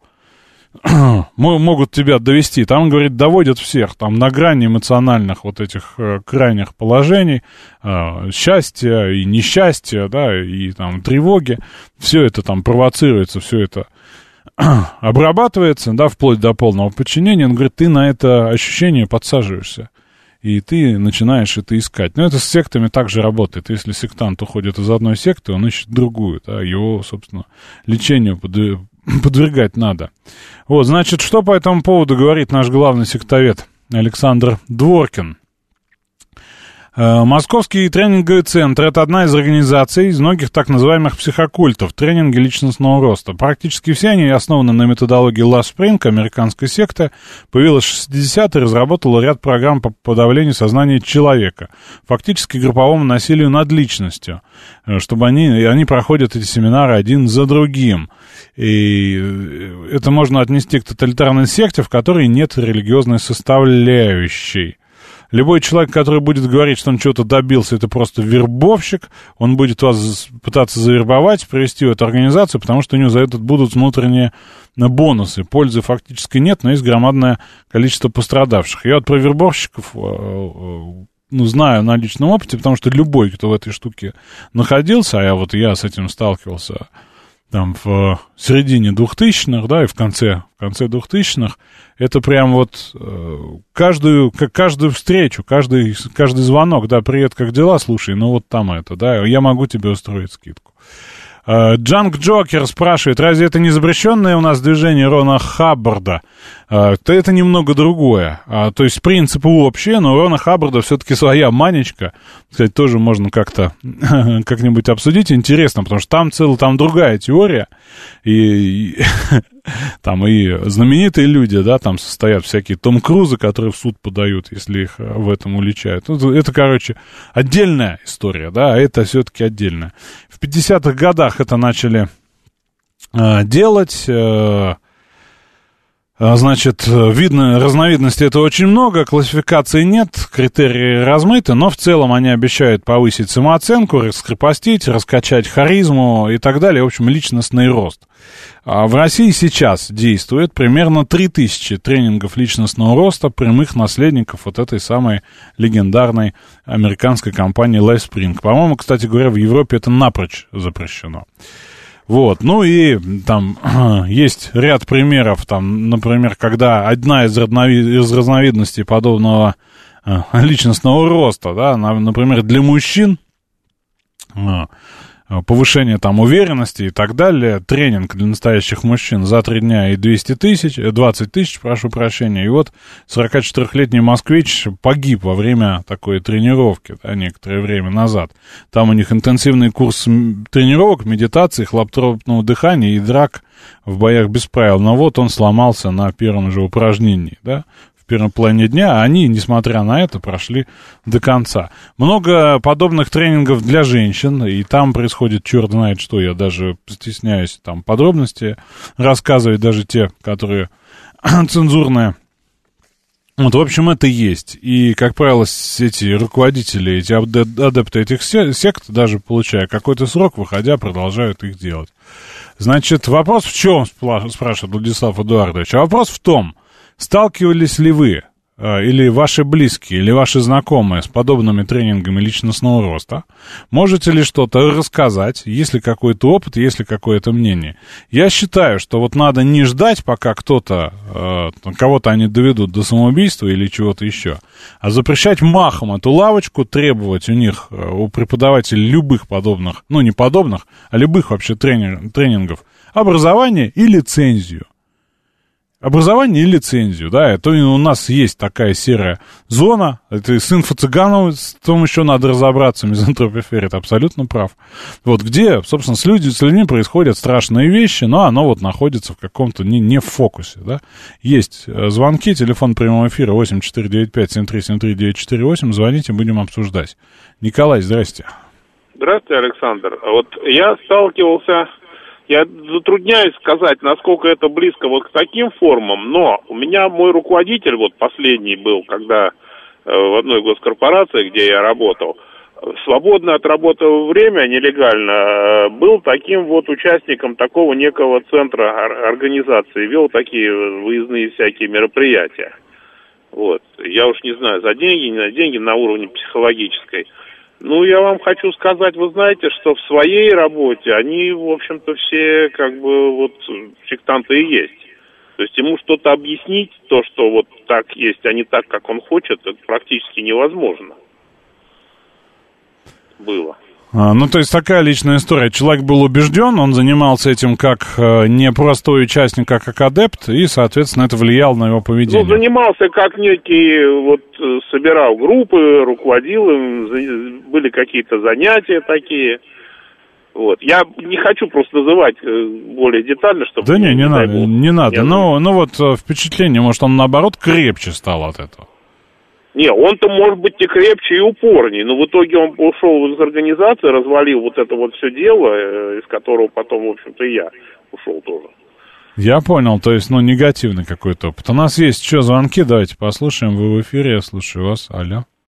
могут тебя довести. Там, говорит, доводят всех, там, на грани эмоциональных вот этих э, крайних положений, э, счастья и несчастья, да, и там тревоги. Все это там провоцируется, все это обрабатывается, да, вплоть до полного подчинения. Он говорит, ты на это ощущение подсаживаешься. И ты начинаешь это искать. Но это с сектами также работает. Если сектант уходит из одной секты, он ищет другую. Да, его, собственно, лечению под... подвергать надо. Вот, значит, что по этому поводу говорит наш главный сектовед Александр Дворкин? Московский тренинговый центр – это одна из организаций из многих так называемых психокультов, тренинги личностного роста. Практически все они основаны на методологии Love Spring, американской секты. Появилась в шестидесятые, разработала ряд программ по подавлению сознания человека, фактически групповому насилию над личностью, чтобы они, они проходят эти семинары один за другим. И это можно отнести к тоталитарной секте, в которой нет религиозной составляющей. Любой человек, который будет говорить, что он чего-то добился, это просто вербовщик, он будет вас пытаться завербовать, привести в эту организацию, потому что у него за это будут внутренние бонусы. Пользы фактически нет, но есть громадное количество пострадавших. Я вот про вербовщиков ну, знаю на личном опыте, потому что любой, кто в этой штуке находился, а я вот я с этим сталкивался там в середине двухтысячных, да, и в конце, в конце двухтысячных, это прям вот э, каждую, каждую встречу, каждый, каждый звонок, да, привет, как дела, слушай, ну вот там это, да, я могу тебе устроить скидку. Джанк Джокер спрашивает, разве это не запрещенное у нас движение Рона Хаббарда? То это немного другое. То есть принципы общие, но у Рона Хаббарда все-таки своя манечка. Кстати, тоже можно как-то как-нибудь обсудить. Интересно, потому что там целая, там другая теория. И, и там и знаменитые люди, да, там состоят всякие Том Крузы, которые в суд подают, если их в этом уличают. Это, это короче, отдельная история, да, а это все-таки отдельная. В пятидесятых годах это начали э, делать, э, значит, видно, разновидностей это очень много, классификации нет, критерии размыты, но в целом они обещают повысить самооценку, раскрепостить, раскачать харизму и так далее, в общем, личностный рост. А в России сейчас действует примерно три тысячи тренингов личностного роста, прямых наследников вот этой самой легендарной американской компании Life Spring. По-моему, кстати говоря, в Европе это напрочь запрещено. Вот, ну и там есть ряд примеров, там, например, когда одна из, разновид... из разновидностей подобного э, личностного роста, да, например, для мужчин, э, повышение там уверенности и так далее, тренинг для настоящих мужчин за три дня и двести тысяч, двадцать тысяч, прошу прощения, и вот сорокачетырёхлетний москвич погиб во время такой тренировки, да, некоторое время назад. Там у них интенсивный курс тренировок, медитации, хлоптропного дыхания и драк в боях без правил, но вот он сломался на первом же упражнении, да, в первом плане дня, а они, несмотря на это, прошли до конца. Много подобных тренингов для женщин, и там происходит черт знает что, я даже стесняюсь там подробности рассказывать, даже те, которые цензурные. Вот, в общем, это есть. И, как правило, эти руководители, эти адепты этих сект, даже получая какой-то срок, выходя, продолжают их делать. Значит, вопрос в чем, спрашивает Владислав Эдуардович? А вопрос в том, сталкивались ли вы или ваши близкие, или ваши знакомые с подобными тренингами личностного роста? Можете ли что-то рассказать? Есть ли какой-то опыт, есть ли какое-то мнение? Я считаю, что вот надо не ждать, пока кто-то, кого-то они доведут до самоубийства или чего-то еще, а запрещать махом эту лавочку, требовать у них, у преподавателей любых подобных, ну не подобных, а любых вообще тренингов, образование и лицензию. Образование и лицензию, да, это у нас есть такая серая зона, это с инфо-цыганом, с том еще надо разобраться, мизантроп эф эр, это абсолютно прав. Вот где, собственно, с, людьми, с людьми происходят страшные вещи, но оно вот находится в каком-то, не, не в фокусе, да. Есть звонки, телефон прямого эфира восемь четыре девять пять семь три семь три девять четыре восемь, звоните, будем обсуждать. Николай, здрасте. Здравствуйте, Александр. Вот я сталкивался... Я затрудняюсь сказать, насколько это близко вот к таким формам, но у меня мой руководитель, вот последний был, когда э, в одной госкорпорации, где я работал, свободно отработал время нелегально, э, был таким вот участником такого некого центра организации, вел такие выездные всякие мероприятия. Вот. Я уж не знаю, за деньги, не за деньги, на уровне психологической. Ну, я вам хочу сказать, вы знаете, что в своей работе они, в общем-то, все как бы вот сектанты и есть. То есть ему что-то объяснить, то, что вот так есть, а не так, как он хочет, это практически невозможно. Было. А, ну, то есть такая личная история. Человек был убежден, он занимался этим как э, не простой участник, а как адепт, и, соответственно, это влияло на его поведение. Ну, занимался как некий, вот, собирал группы, руководил им, были какие-то занятия такие. Вот. Я не хочу просто называть более детально, чтобы... Да не, не, не надо, был, не надо. Но, ну, вот впечатление, может, он, наоборот, крепче стал от этого. Не, он-то может быть и крепче, и упорней, но в итоге он ушел из организации, развалил вот это вот все дело, из которого потом, в общем-то, и я ушел тоже. Я понял, то есть, ну, негативный какой-то опыт. У нас есть еще звонки, давайте послушаем, вы в эфире, я слушаю вас, алло.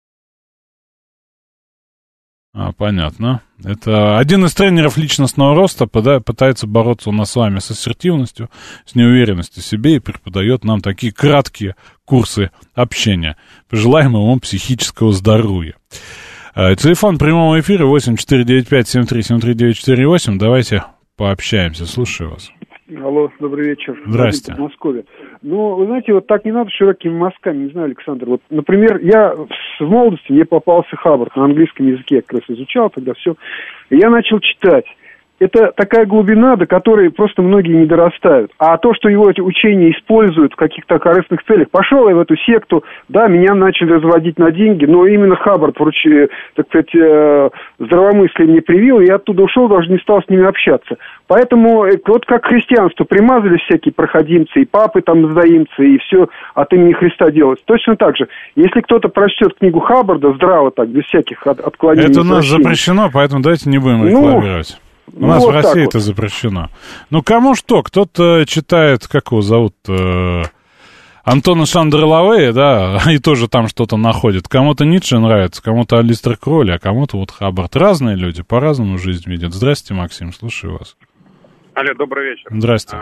А, понятно. Это один из тренеров личностного роста пытается бороться у нас с вами с ассертивностью, с неуверенностью в себе и преподает нам такие краткие курсы общения. Пожелаем ему психического здоровья. Телефон прямого эфира восемь четыре девять пять семь три семь три девять четыре восемь. Давайте пообщаемся. Слушаю вас. Алло, добрый вечер. Здрасте. В Москве. Ну, вы знаете, вот так не надо широкими мазками, не знаю, Александр. Вот, например, я в молодости, мне попался Хаббард на английском языке, я как раз изучал тогда все. И я начал читать. Это такая глубина, до которой просто многие не дорастают. А то, что его эти учения используют в каких-то корыстных целях, пошел я в эту секту, да, меня начали разводить на деньги, но именно Хаббард, вручи, так сказать, э, здравомыслие мне привил, и я оттуда ушел, даже не стал с ними общаться. Поэтому вот как христианство примазались всякие проходимцы, и папы там заимцы, и все от имени Христа делается. Точно так же. Если кто-то прочтет книгу Хаббарда здраво так, без всяких от, отклонений... Это у нас запрещено, поэтому давайте не будем рекламировать. У ну, нас вот в России вот это запрещено. Ну, кому что? Кто-то читает, как его зовут, э, Антона Шандера Лавея, да, и тоже там что-то находит. Кому-то Ницше нравится, кому-то Алистер Кролли, а кому-то вот Хаббард. Разные люди, по-разному жизнь видят. Здравствуйте, Максим, слушаю вас. Алло, добрый вечер. Здрасте.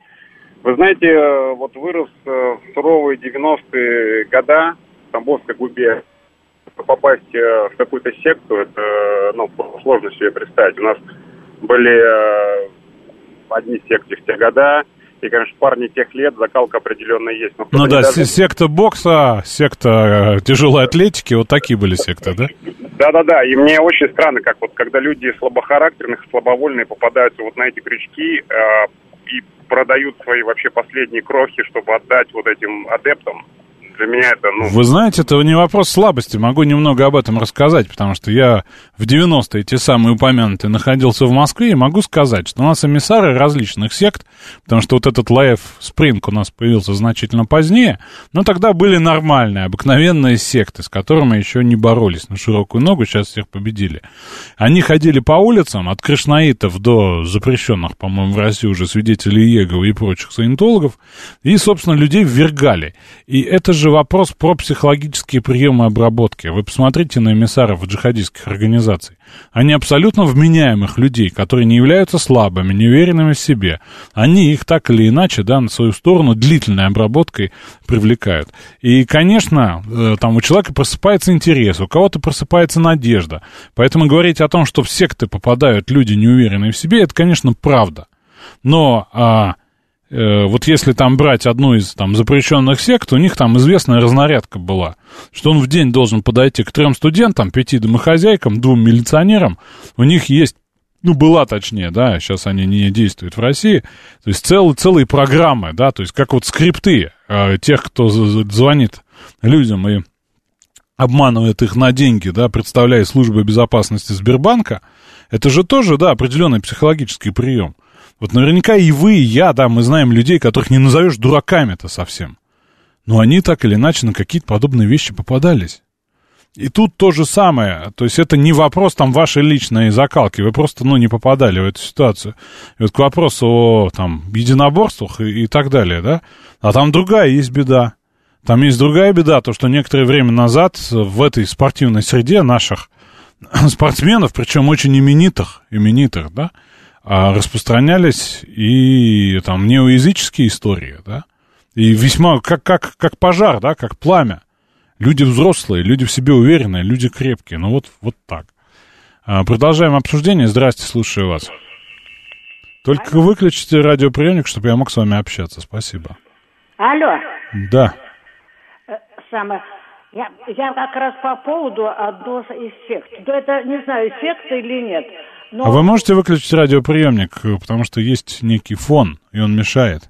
Вы знаете, вот вырос в суровые девяностые года в Тамбовской губе. Попасть в какую-то секту, это, ну, сложно себе представить. У нас были э, одни секты в те года, и, конечно, парни тех лет, закалка определенная есть. Но ну да, даже... секта бокса, секта тяжелой атлетики, вот такие были секты, да? Да-да-да, и мне очень странно, как вот, когда люди слабохарактерных, слабовольные попадаются вот на эти крючки э, и продают свои вообще последние крохи, чтобы отдать вот этим адептам. Для меня это, ну... Вы знаете, это не вопрос слабости. Могу немного об этом рассказать, потому что я в девяностые, те самые упомянутые, находился в Москве, и могу сказать, что у нас эмиссары различных сект, потому что вот этот Life Spring у нас появился значительно позднее, но тогда были нормальные, обыкновенные секты, с которыми еще не боролись на широкую ногу, сейчас всех победили. Они ходили по улицам, от кришнаитов до запрещенных, по-моему, в России уже свидетелей Иеговы и прочих саентологов, и, собственно, людей ввергали. И это же вопрос про психологические приемы обработки. Вы посмотрите на эмиссаров джихадистских организаций. Они абсолютно вменяемых людей, которые не являются слабыми, неуверенными в себе. Они их так или иначе, да, на свою сторону длительной обработкой привлекают. И, конечно, там у человека просыпается интерес, у кого-то просыпается надежда. Поэтому говорить о том, что в секты попадают люди, неуверенные в себе, это, конечно, правда. Но... А, вот если там брать одну из там запрещенных сект, у них там известная разнарядка была, что он в день должен подойти к трем студентам, пяти домохозяйкам, двум милиционерам. У них есть, ну, была точнее, да, сейчас они не действуют в России, то есть цел, целые программы, да, то есть как вот скрипты э, тех, кто звонит людям и обманывает их на деньги, да, представляя службу безопасности Сбербанка, это же тоже, да, определенный психологический прием. Вот наверняка и вы, и я, да, мы знаем людей, которых не назовешь дураками-то совсем. Но они так или иначе на какие-то подобные вещи попадались. И тут то же самое. То есть это не вопрос там вашей личной закалки. Вы просто, ну, не попадали в эту ситуацию. И вот к вопросу о там единоборствах и, и так далее, да. А там другая есть беда. Там есть другая беда, то, что некоторое время назад в этой спортивной среде наших спортсменов, причем очень именитых, именитых, да, распространялись и там неоязыческие истории, да, и весьма как, как, как пожар, да, как пламя. Люди взрослые, люди в себе уверенные, люди крепкие, ну вот, вот так. А, продолжаем обсуждение. Здрасте, слушаю вас. Только Алло. Выключите радиоприемник, чтобы я мог с вами общаться. Спасибо. Алло. Да. Самое. Я, я как раз по поводу одного из сект. Да это, не знаю, секта или нет. Но... А вы можете выключить радиоприемник, потому что есть некий фон, и он мешает.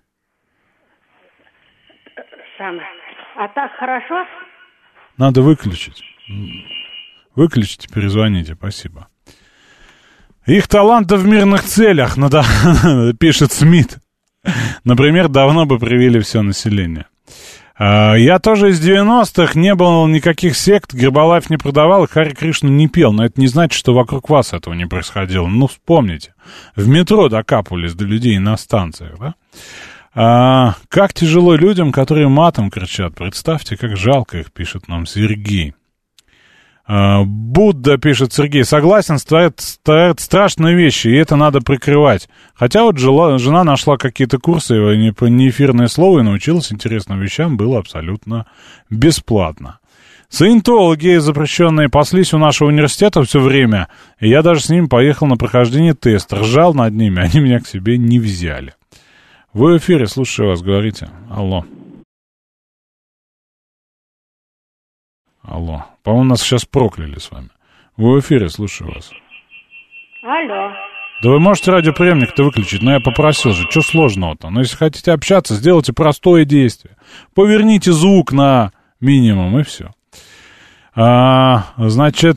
Самое. А так хорошо? Надо выключить. Выключите, перезвоните, спасибо. Их таланты в мирных целях, надо... пишет Смит. Например, давно бы привили все население. Я тоже из девяностых, не было никаких сект, Гербалайф не продавал, и Хари Кришну не пел, но это не значит, что вокруг вас этого не происходило. Ну, вспомните, в метро докапывались до людей на станциях, да? А, как тяжело людям, которые матом кричат, представьте, как жалко их, пишет нам Сергей. А, Будда, пишет Сергей, согласен, творят, творят страшные вещи, и это надо прикрывать. Хотя вот жила, жена нашла какие-то курсы, не, не эфирное слово, и научилась интересным вещам, было абсолютно бесплатно. Саентологи запрещенные паслись у нашего университета все время, и я даже с ними поехал на прохождение теста, ржал над ними, они меня к себе не взяли. Вы в эфире, слушаю вас, говорите. Алло. Алло. По-моему, нас сейчас прокляли с вами. Вы в эфире, слушаю вас. Алло. Да вы можете радиоприемник-то выключить, но я попросил же, что сложного-то? Но если хотите общаться, сделайте простое действие. Поверните звук на минимум, и все. А, значит,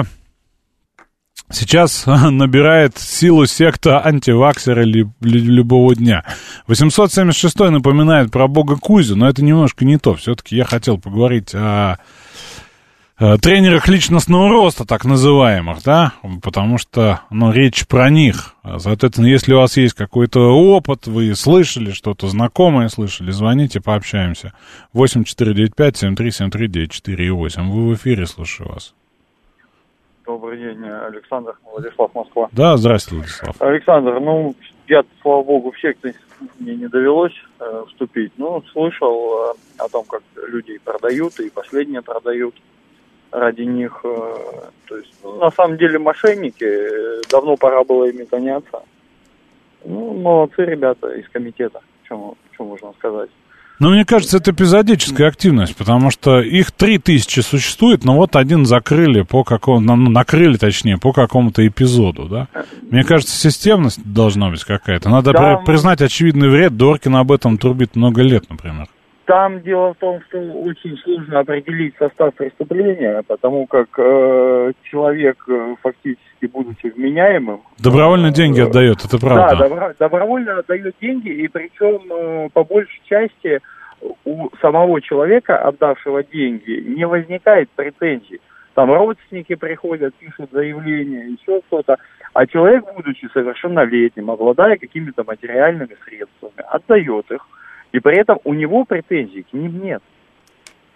сейчас набирает силу секта антиваксера любого дня. восемьсот семьдесят шестой напоминает про бога Кузю, но это немножко не то. Все-таки я хотел поговорить о, о тренерах личностного роста, так называемых, да, потому что, ну, речь про них. Соответственно, если у вас есть какой-то опыт, вы слышали что-то знакомое, слышали, звоните, пообщаемся. восемь четыре девять пять семь три семь три девять четыре восемь. Вы в эфире, слушаю вас. Добрый день, Александр, Владислав, Москва. Да, здравствуйте, Владислав. Александр, ну, я, слава богу, в секты мне не довелось э, вступить, но слышал э, о том, как людей продают, и последние продают ради них. Э, то есть, ну, на самом деле, мошенники, э, давно пора было ими гоняться. Ну, молодцы ребята из комитета, что можно сказать. Ну, мне кажется, это эпизодическая активность, потому что их три тысячи существует, но вот один закрыли по какому-то, ну, накрыли, точнее, по какому-то эпизоду, да? Мне кажется, системность должна быть какая-то. Надо там... признать очевидный вред, Доркин об этом трубит много лет, например. Там дело в том, что очень сложно определить состав преступления, потому как э, человек, э, фактически, будучи вменяемым... Добровольно э, деньги э, отдает, это правда. Да, добро, добровольно отдает деньги, и причем, э, по большей части, у самого человека, отдавшего деньги, не возникает претензий. Там родственники приходят, пишут заявления, еще что-то. А человек, будучи совершеннолетним, обладая какими-то материальными средствами, отдает их. И при этом у него претензий к ним нет.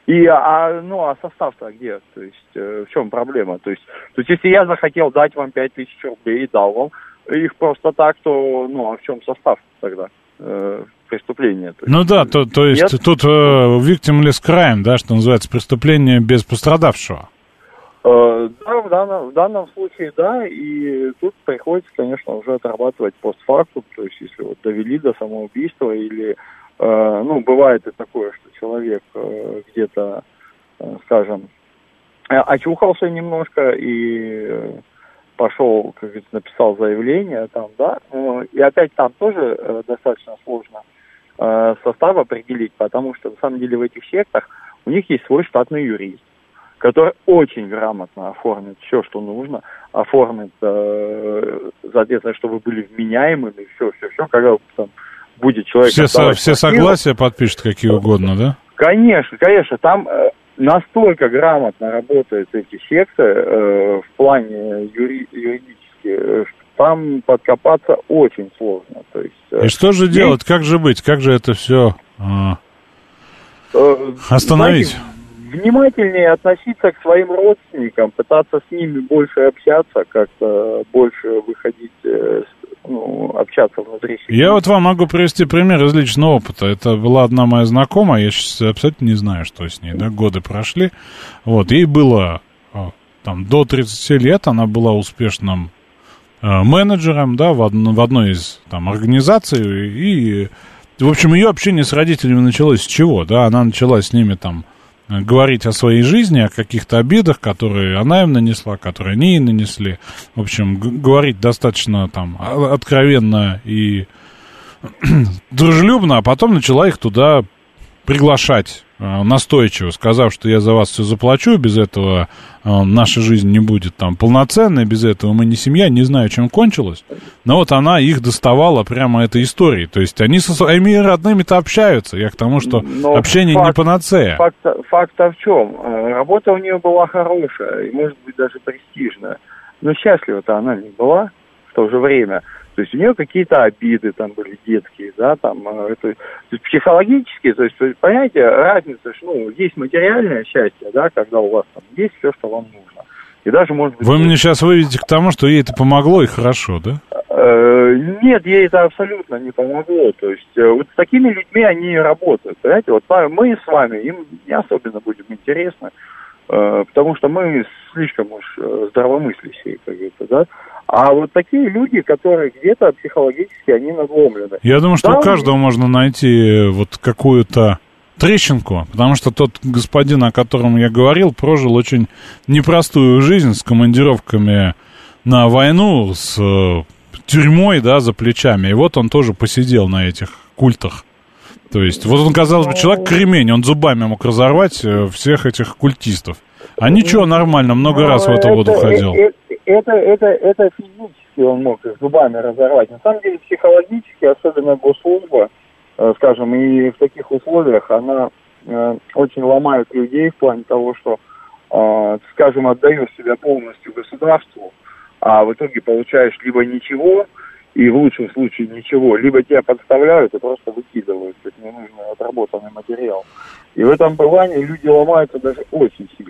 И, а, ну, а состав-то где? То есть, э, в чем проблема? То есть, то есть, если я захотел дать вам пять тысяч рублей и дал вам их просто так, то, ну, а в чем состав тогда э, преступления? То есть, ну да, то, то есть нет? Тут э, victimless crime, да, что называется, преступление без пострадавшего. Э, да, в данном, в данном случае, да, и тут приходится, конечно, уже отрабатывать постфактум, то есть, если вот довели до самоубийства или... Ну, бывает и такое, что человек э, где-то, э, скажем, очухался немножко и пошел, как говорится, написал заявление там, да, ну, и опять там тоже э, достаточно сложно э, состав определить, потому что, на самом деле, в этих сектах у них есть свой штатный юрист, который очень грамотно оформит все, что нужно, оформит, э, соответственно, чтобы вы были вменяемыми, все, все, все, когда там будет человек... Все, со, все согласия подпишут какие угодно, да? Конечно, конечно. Там э, настолько грамотно работают эти секты э, в плане юри, юридически, э, что там подкопаться очень сложно. То есть, э, и что же делать? Как же быть? Как же это все э, э, остановить? Знаете, внимательнее относиться к своим родственникам, пытаться с ними больше общаться, как-то больше выходить... Э, ну, общаться внутри себя. Я вот вам могу привести пример из личного опыта. Это была одна моя знакомая, я сейчас абсолютно не знаю, что с ней, да, годы прошли. Вот, ей было там до тридцати лет, она была успешным э, менеджером, да, в, од- в одной из там организаций, и, в общем, ее общение с родителями началось с чего, да, она начала с ними там говорить о своей жизни, о каких-то обидах, которые она им нанесла, которые они ей нанесли. В общем, г- говорить достаточно там откровенно и дружелюбно, а потом начала их туда приглашать э, настойчиво, сказав, что я за вас все заплачу, без этого э, наша жизнь не будет там полноценной, без этого мы не семья, не знаю, чем кончилось. Но вот она их доставала прямо этой историей. То есть они со своими родными-то общаются. Я к тому, что но общение факт, не панацея. Факт, факт-то в чем? Работа у нее была хорошая и, может быть, даже престижная. Но счастлива-то она не была в то же время. То есть у нее какие-то обиды там были детские, да, там, это, то есть психологические, то есть, понимаете, разница, что, ну, есть материальное счастье, да, когда у вас там есть все, что вам нужно. И даже, может быть... Вы мне сейчас выведете к тому, что ей это помогло и хорошо, да? Нет, ей это абсолютно не помогло. То есть вот с такими людьми они и работают, понимаете, вот мы с вами им не особенно будем интересны, потому что мы слишком уж здравомыслящие, как говорится, да. А вот такие люди, которые где-то психологически, они надломлены. Я думаю, что да, у каждого можно найти вот какую-то трещинку, потому что тот господин, о котором я говорил, прожил очень непростую жизнь с командировками на войну, с тюрьмой, да, за плечами. И вот он тоже посидел на этих культах. То есть, вот он, казалось бы, человек-кремень, он зубами мог разорвать всех этих культистов. А ничего, нормально, много Но раз в эту воду ходил. Это, это, это физически он мог их зубами разорвать. На самом деле, психологически, особенно госслужба, э, скажем, и в таких условиях, она э, очень ломает людей в плане того, что, э, скажем, отдаешь себя полностью государству, а в итоге получаешь либо ничего, и в лучшем случае ничего, либо тебя подставляют и просто выкидывают, как ненужный отработанный материал. И в этом плане люди ломаются даже очень сильно.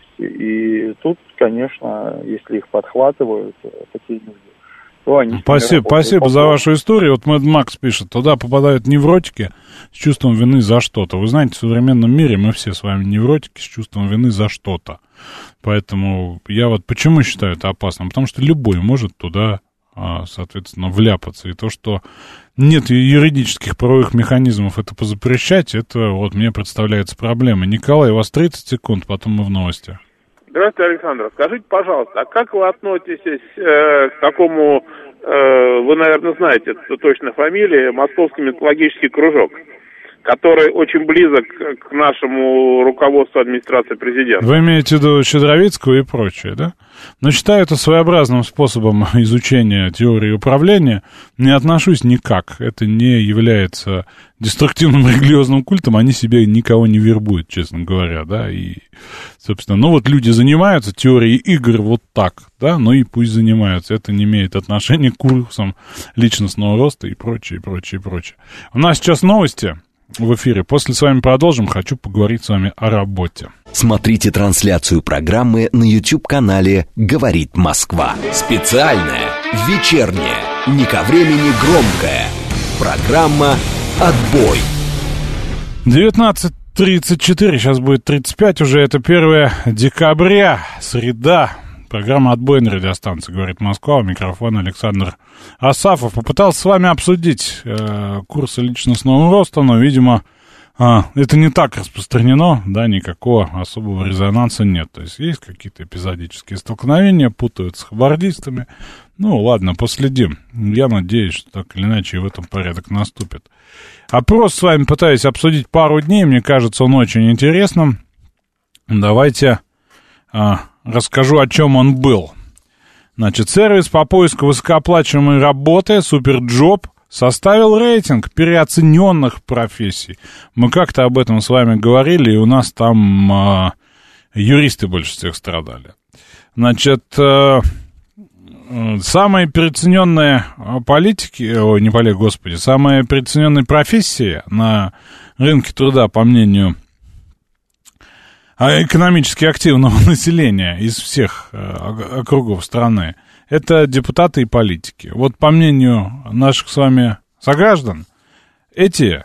И тут, конечно, если их подхватывают такие люди, то они... Спасибо, спасибо за вашу историю. Вот Мэд Макс пишет, туда попадают невротики с чувством вины за что-то. Вы знаете, в современном мире мы все с вами невротики с чувством вины за что-то. Поэтому я вот почему считаю это опасным? Потому что любой может туда, соответственно, вляпаться. И то, что нет юридических правовых механизмов это позапрещать, это вот мне представляется проблемой. Николай, у вас тридцать секунд, потом мы в новости. Здравствуйте, Александр. Скажите, пожалуйста, а как вы относитесь э, к такому, э, вы, наверное, знаете, это точно фамилия, Московский металлургический кружок, который очень близок к нашему руководству администрации президента? Вы имеете в виду Щедровицкого и прочее, да? Но считаю это своеобразным способом изучения теории управления. Не отношусь никак. Это не является деструктивным религиозным культом. Они себе никого не вербуют, честно говоря, да. И, собственно, ну вот люди занимаются теорией игр вот так, да, ну и пусть занимаются. Это не имеет отношения к курсам личностного роста и прочее, и прочее, и прочее. У нас сейчас новости. в эфире. После с вами продолжим. Хочу поговорить с вами о работе. Смотрите трансляцию программы на YouTube-канале «Говорит Москва». Специальная, вечерняя, не ко времени громкая. Программа «Отбой». девятнадцать тридцать четыре, сейчас будет тридцать пять уже. Это первое декабря, среда. Программа «Отбой» на радиостанции «Говорит Москва». У микрофона Александр Асафов. Попытался с вами обсудить э, курсы личностного роста, но, видимо, э, это не так распространено, да, никакого особого резонанса нет. То есть есть какие-то эпизодические столкновения, путают с хабардистами. Ну, ладно, последим. Я надеюсь, что так или иначе и в этом порядок наступит. Опрос с вами пытаюсь обсудить пару дней. Мне кажется, он очень интересным. Давайте... Э, Расскажу, о чем он был. Значит, сервис по поиску высокооплачиваемой работы Суперджоп составил рейтинг переоцененных профессий. Мы как-то об этом с вами говорили, и у нас там э, юристы больше всех страдали. Значит, э, самые переоцененные политики, ой, не политики, господи, самые переоцененные профессии на рынке труда, по мнению экономически активного населения из всех округов страны, это депутаты и политики. Вот по мнению наших с вами сограждан, эти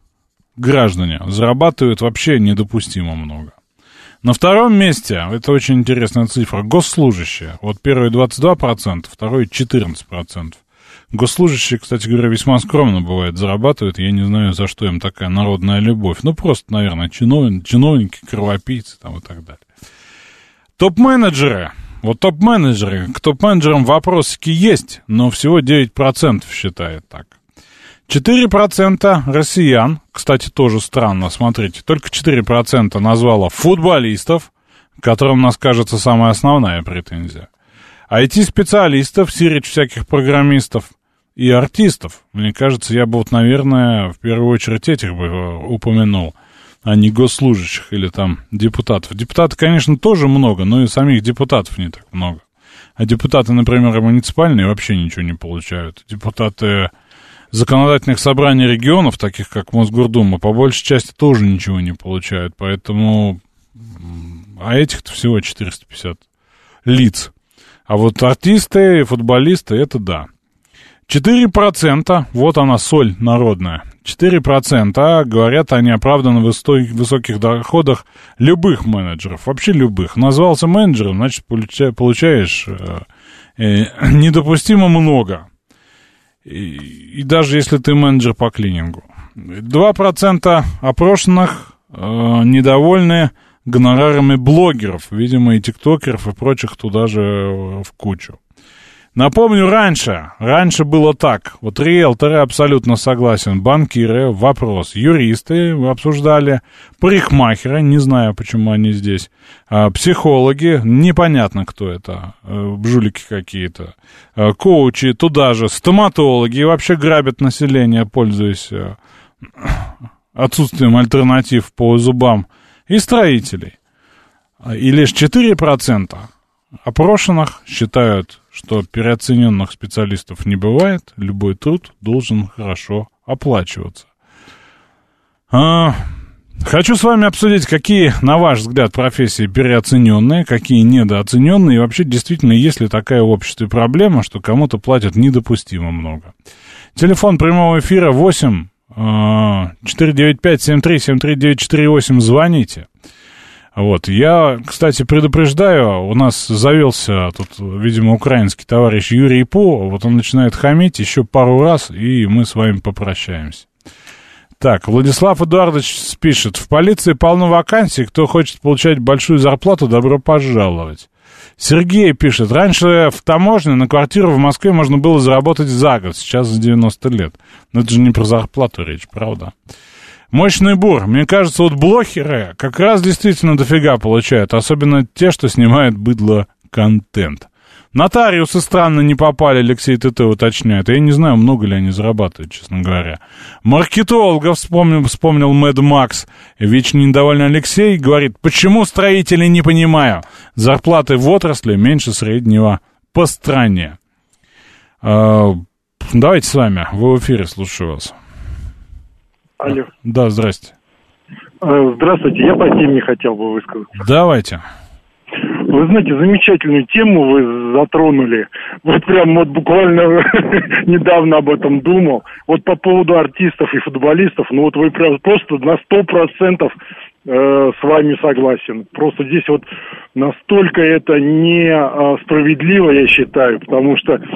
граждане зарабатывают вообще недопустимо много. На втором месте, это очень интересная цифра, госслужащие. Вот первый двадцать два процента, второй четырнадцать процентов. Госслужащие, кстати говоря, весьма скромно бывает зарабатывают. Я не знаю, за что им такая народная любовь. Ну, просто, наверное, чиновники, чиновники кровопийцы там и так далее. Топ-менеджеры. Вот топ-менеджеры. К топ-менеджерам вопросики есть, но всего девять процентов считает так. четыре процента россиян, кстати, тоже странно, смотрите, только четыре процента назвало футболистов, которым, нас кажется, самая основная претензия. ай ти-специалистов, сирич всяких программистов и артистов. Мне кажется, я бы вот, наверное, в первую очередь этих бы упомянул, а не госслужащих или там депутатов. Депутаты, конечно, тоже много, но и самих депутатов не так много. А депутаты, например, муниципальные вообще ничего не получают. Депутаты законодательных собраний регионов, таких как Мосгордума, по большей части тоже ничего не получают. Поэтому... А этих-то всего четыреста пятьдесят лиц. А вот артисты и футболисты, это да. четыре процента, вот она соль народная, четыре процента говорят о неоправданно высоких доходах любых менеджеров, вообще любых. Назвался менеджером, значит, получаешь э, э, недопустимо много. И, и даже если ты менеджер по клинингу. два процента опрошенных э, недовольны гонорарами блогеров, видимо, и тиктокеров, и прочих туда же в кучу. Напомню, раньше, раньше было так. Вот риэлторы, абсолютно согласен, банкиры, вопрос, юристы обсуждали, парикмахеры, не знаю, почему они здесь, а, психологи, непонятно, кто это, а, жулики какие-то, а, коучи, туда же, стоматологи, вообще грабят население, пользуясь а, отсутствием альтернатив по зубам, и строителей. И лишь четыре процента опрошенных считают, что переоцененных специалистов не бывает, любой труд должен хорошо оплачиваться. А, хочу с вами обсудить, какие, на ваш взгляд, профессии переоцененные, какие недооцененные, и вообще, действительно, есть ли такая в обществе проблема, что кому-то платят недопустимо много. Телефон прямого эфира восемь четыре девять пять семь три семь три девять четыре восемь, звоните. Вот, я, кстати, предупреждаю, у нас завелся тут, видимо, украинский товарищ Юрий По, вот он начинает хамить еще пару раз, и мы с вами попрощаемся. Так, Владислав Эдуардович пишет, в полиции полно вакансий, кто хочет получать большую зарплату, добро пожаловать. Сергей пишет, раньше в таможне на квартиру в Москве можно было заработать за год, сейчас за девяносто лет. Но это же не про зарплату речь, правда? Мощный бур. Мне кажется, вот блогеры как раз действительно дофига получают, особенно те, что снимают быдло-контент. Нотариусы странно не попали, Алексей ТТ уточняет. Я не знаю, много ли они зарабатывают, честно говоря. Маркетологов вспомнил, вспомнил Мэд Макс. Вечно недовольный Алексей говорит, почему строители не понимаю? Зарплаты в отрасли меньше среднего по стране. А, давайте с вами, вы в эфире, слушаю вас. Алло. Да, здрасте. Здравствуйте, я по теме хотел бы высказаться. Давайте. Вы знаете, замечательную тему вы затронули. Вот прям вот буквально недавно об этом думал. Вот по поводу артистов и футболистов, ну вот вы прям просто на сто процентов э, с вами согласен. Просто здесь вот настолько это несправедливо, я считаю, потому что э,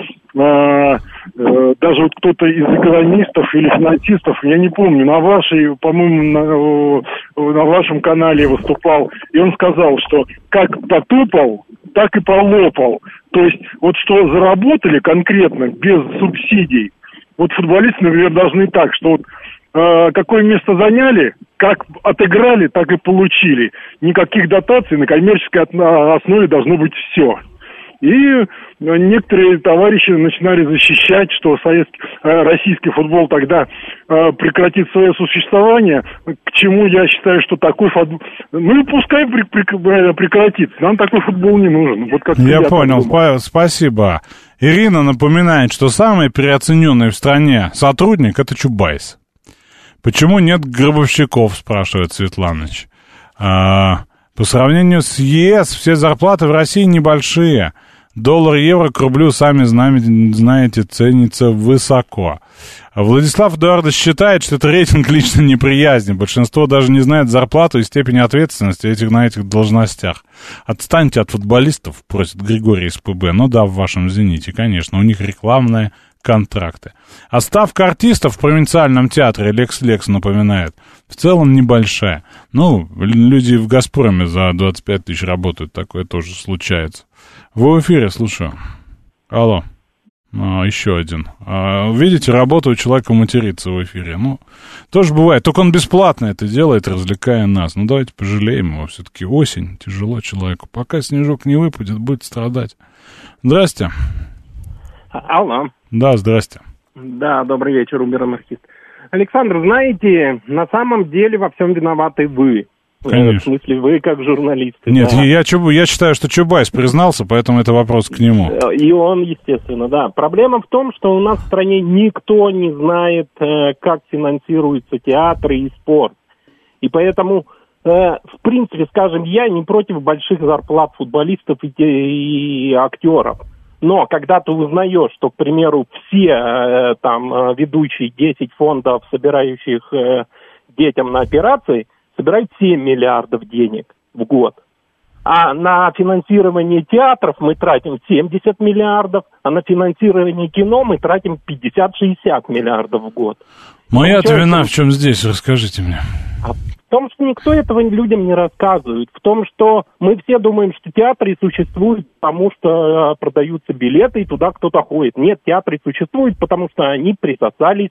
э, даже вот кто-то из экономистов или финансистов, я не помню, на вашей, по-моему, на, на вашем канале выступал, и он сказал, что как потупал, так и полопал. То есть вот что заработали конкретно, без субсидий, вот футболисты, например, должны так, что вот э, какое место заняли, как отыграли, так и получили. Никаких дотаций, на коммерческой основе должно быть все. И некоторые товарищи начинали защищать, что советский, российский футбол тогда э, прекратит свое существование, к чему я считаю, что такой футбол... Ну и пускай прекратится, нам такой футбол не нужен. Вот как я, я понял, по- спасибо. Ирина напоминает, что самый переоцененный в стране сотрудник — это Чубайс. Почему нет гробовщиков, спрашивает Светланыч. А, по сравнению с ЕС все зарплаты в России небольшие. Доллар, евро к рублю, сами знаете, ценится высоко. Владислав Эдуардович считает, что это рейтинг личной неприязни. Большинство даже не знает зарплату и степень ответственности этих на этих должностях. Отстаньте от футболистов, просит Григорий из ПБ. Ну да, в вашем «Зените», конечно, у них рекламные контракты. А ставка артистов в провинциальном театре, Лекс Лекс напоминает, в целом небольшая. Ну, люди в «Газпроме» за двадцать пять тысяч работают, такое тоже случается. Вы в эфире, слушаю. Алло. А, еще один. А, видите, работа у человека матерится в эфире. Ну, тоже бывает. Только он бесплатно это делает, развлекая нас. Ну, давайте пожалеем его. Все-таки осень, тяжело человеку. Пока снежок не выпадет, будет страдать. Здрасте. Алло. Да, здрасте. Да, добрый вечер, убер-анархист. Александр, знаете, на самом деле во всем виноваты вы. Конечно. В смысле, вы как журналисты. Нет, да. я, я считаю, что Чубайс признался, поэтому это вопрос к нему. И он, естественно, да. Проблема в том, что у нас в стране никто не знает, как финансируются театры и спорт. И поэтому, в принципе, скажем, я не против больших зарплат футболистов и, и актеров. Но когда ты узнаешь, что, к примеру, все там ведущие десять фондов, собирающих детям на операции, собирают семь миллиардов денег в год. А на финансирование театров мы тратим семьдесят миллиардов, а на финансирование кино мы тратим пятьдесят-шестьдесят миллиардов в год. Моя-то вина в чем здесь? Расскажите мне. А в том, что никто этого людям не рассказывает. В том, что мы все думаем, что театры существуют, потому что продаются билеты, и туда кто-то ходит. Нет, театры существуют, потому что они присосались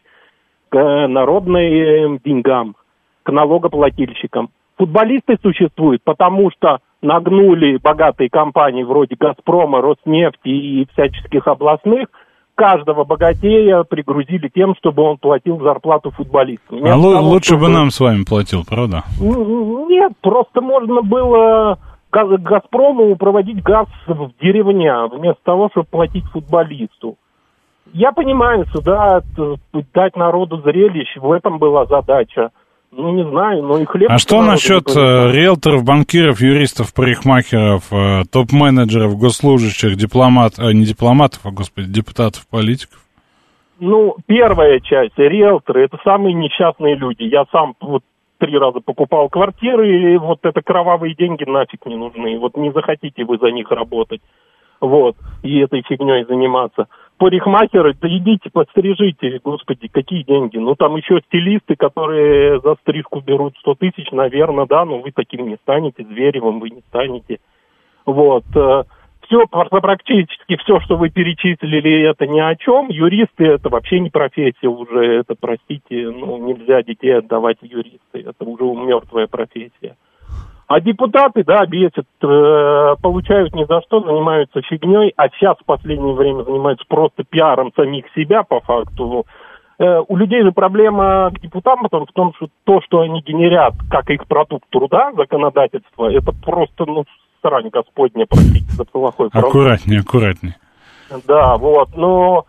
к народным деньгам, к налогоплательщикам. Футболисты существуют, потому что нагнули богатые компании вроде «Газпрома», «Роснефти» и всяческих областных, каждого богатея пригрузили тем, чтобы он платил зарплату футболистам. А л- того, лучше чтобы... бы нам с вами платил, правда? Нет, просто можно было «Газпрому» проводить газ в деревня, вместо того, чтобы платить футболисту. Я понимаю, что да, дать народу зрелище, в этом была задача. Ну, не знаю, но и хлеб... А что насчет э, риэлторов, банкиров, юристов, парикмахеров, э, топ-менеджеров, госслужащих, дипломат, э, не дипломатов, а, господи, депутатов, политиков? Ну, первая часть, риэлторы, это самые несчастные люди. Я сам вот три раза покупал квартиры, и вот это кровавые деньги нафиг не нужны. Вот не захотите вы за них работать, вот, и этой фигней заниматься. Парикмахеры, да идите, подстрижите, господи, какие деньги. Ну, там еще стилисты, которые за стрижку берут сто тысяч, наверное, да, но вы таким не станете, Зверевым вы не станете. Вот. Все, практически все, что вы перечислили, это ни о чем. Юристы, это вообще не профессия уже, это, простите, ну, нельзя детей отдавать в юристы, это уже мертвая профессия. А депутаты, да, бесят, э, получают ни за что, занимаются фигней, а сейчас в последнее время занимаются просто пиаром самих себя, по факту. Э, у людей же проблема к депутатам в том, что то, что они генерят, как их продукт труда, законодательство, это просто, ну, срань господня, простите за плохой. Аккуратнее, аккуратнее. Да, вот, но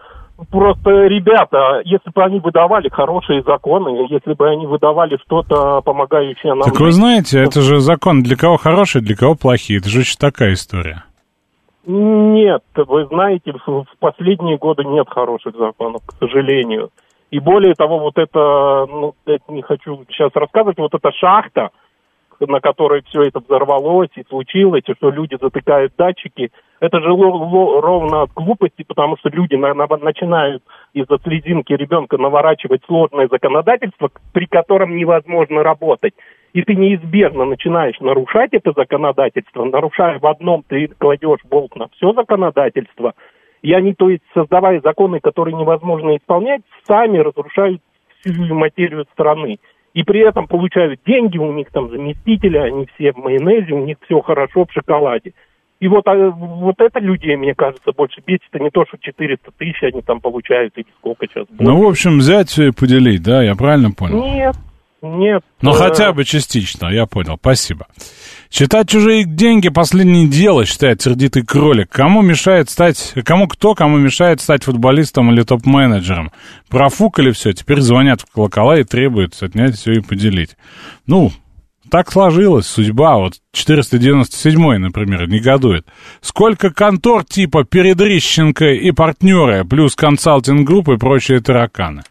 просто, ребята, если бы они выдавали хорошие законы, если бы они выдавали что-то, помогающее нам... Так вы знаете, это же закон для кого хороший, для кого плохие. Это же очень такая история. Нет, вы знаете, в последние годы нет хороших законов, к сожалению. И более того, вот это, ну, это не хочу сейчас рассказывать, вот эта шахта, на которой все это взорвалось и случилось, и что люди затыкают датчики, это же ровно от глупости, потому что люди на, на, начинают из-за слезинки ребенка наворачивать сложное законодательство, при котором невозможно работать. И ты неизбежно начинаешь нарушать это законодательство, нарушая в одном, ты кладешь болт на все законодательство, и они, то есть, создавая законы, которые невозможно исполнять, сами разрушают всю материю страны. И при этом получают деньги, у них там заместители, они все в майонезе, у них все хорошо в шоколаде. И вот, а, вот это людей, мне кажется, больше бесит, а не то, что четыреста тысяч они там получают, или сколько сейчас будет. Ну, в общем, взять все и поделить, да, я правильно понял? Нет, нет. Ну, хотя бы частично, я понял, спасибо. Читать чужие деньги — последнее дело, считает сердитый кролик. Кому мешает стать, кому кто, кому мешает стать футболистом или топ-менеджером? Профукали все, теперь звонят в колокола и требуют отнять все и поделить. Ну, так сложилась судьба. Вот четыреста девяносто седьмой, например, негодует. Сколько контор типа Передрищенко и партнеры, плюс консалтинг-групп и прочие тараканы.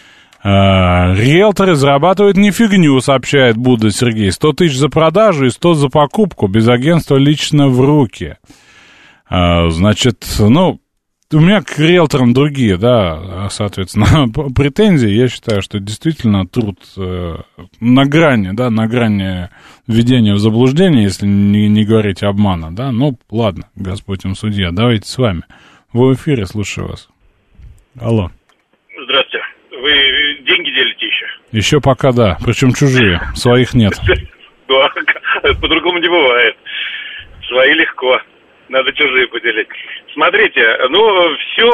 Uh, риэлторы зарабатывают не фигню, сообщает Будда Сергей. сто тысяч за продажу и сто за покупку, без агентства лично в руки. Uh, значит, ну, у меня к риэлторам другие, да, соответственно, претензии. Я считаю, что действительно труд uh, на грани, да, на грани введения в заблуждение, если не, не говорить обмана, да. Ну, ладно, Господь им судья, давайте с вами. Вы в эфире, слушаю вас. Алло. Здравствуйте. Вы деньги делите еще? Еще пока да, причем чужие, своих нет. По-другому не бывает. Свои легко, надо чужие поделить. Смотрите, ну, все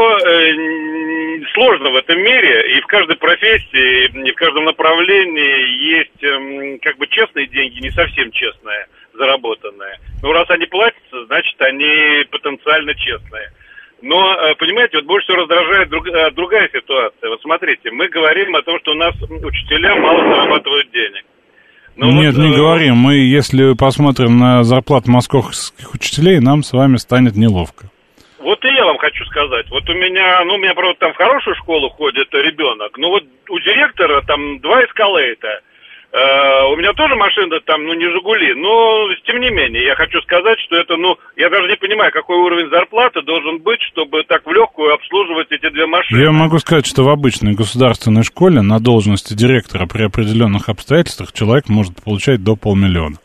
сложно в этом мире, и в каждой профессии, и в каждом направлении есть как бы честные деньги, не совсем честные, заработанные. Но раз они платятся, значит, они потенциально честные. Но, понимаете, вот больше всего раздражает друг, другая ситуация. Вот смотрите, мы говорим о том, что у нас учителя мало зарабатывают денег. Но Нет, вот, не э... говорим. Мы, если посмотрим на зарплату московских учителей, нам с вами станет неловко. Вот и я вам хочу сказать. Вот у меня, ну, у меня, правда, там в хорошую школу ходит ребенок, но вот у директора там два эскалейта. Uh, у меня тоже машина там, ну, не «Жигули», но, тем не менее, я хочу сказать, что это, ну, я даже не понимаю, какой уровень зарплаты должен быть, чтобы так в легкую обслуживать эти две машины. Я могу сказать, что в обычной государственной школе на должности директора при определенных обстоятельствах человек может получать до полмиллиона.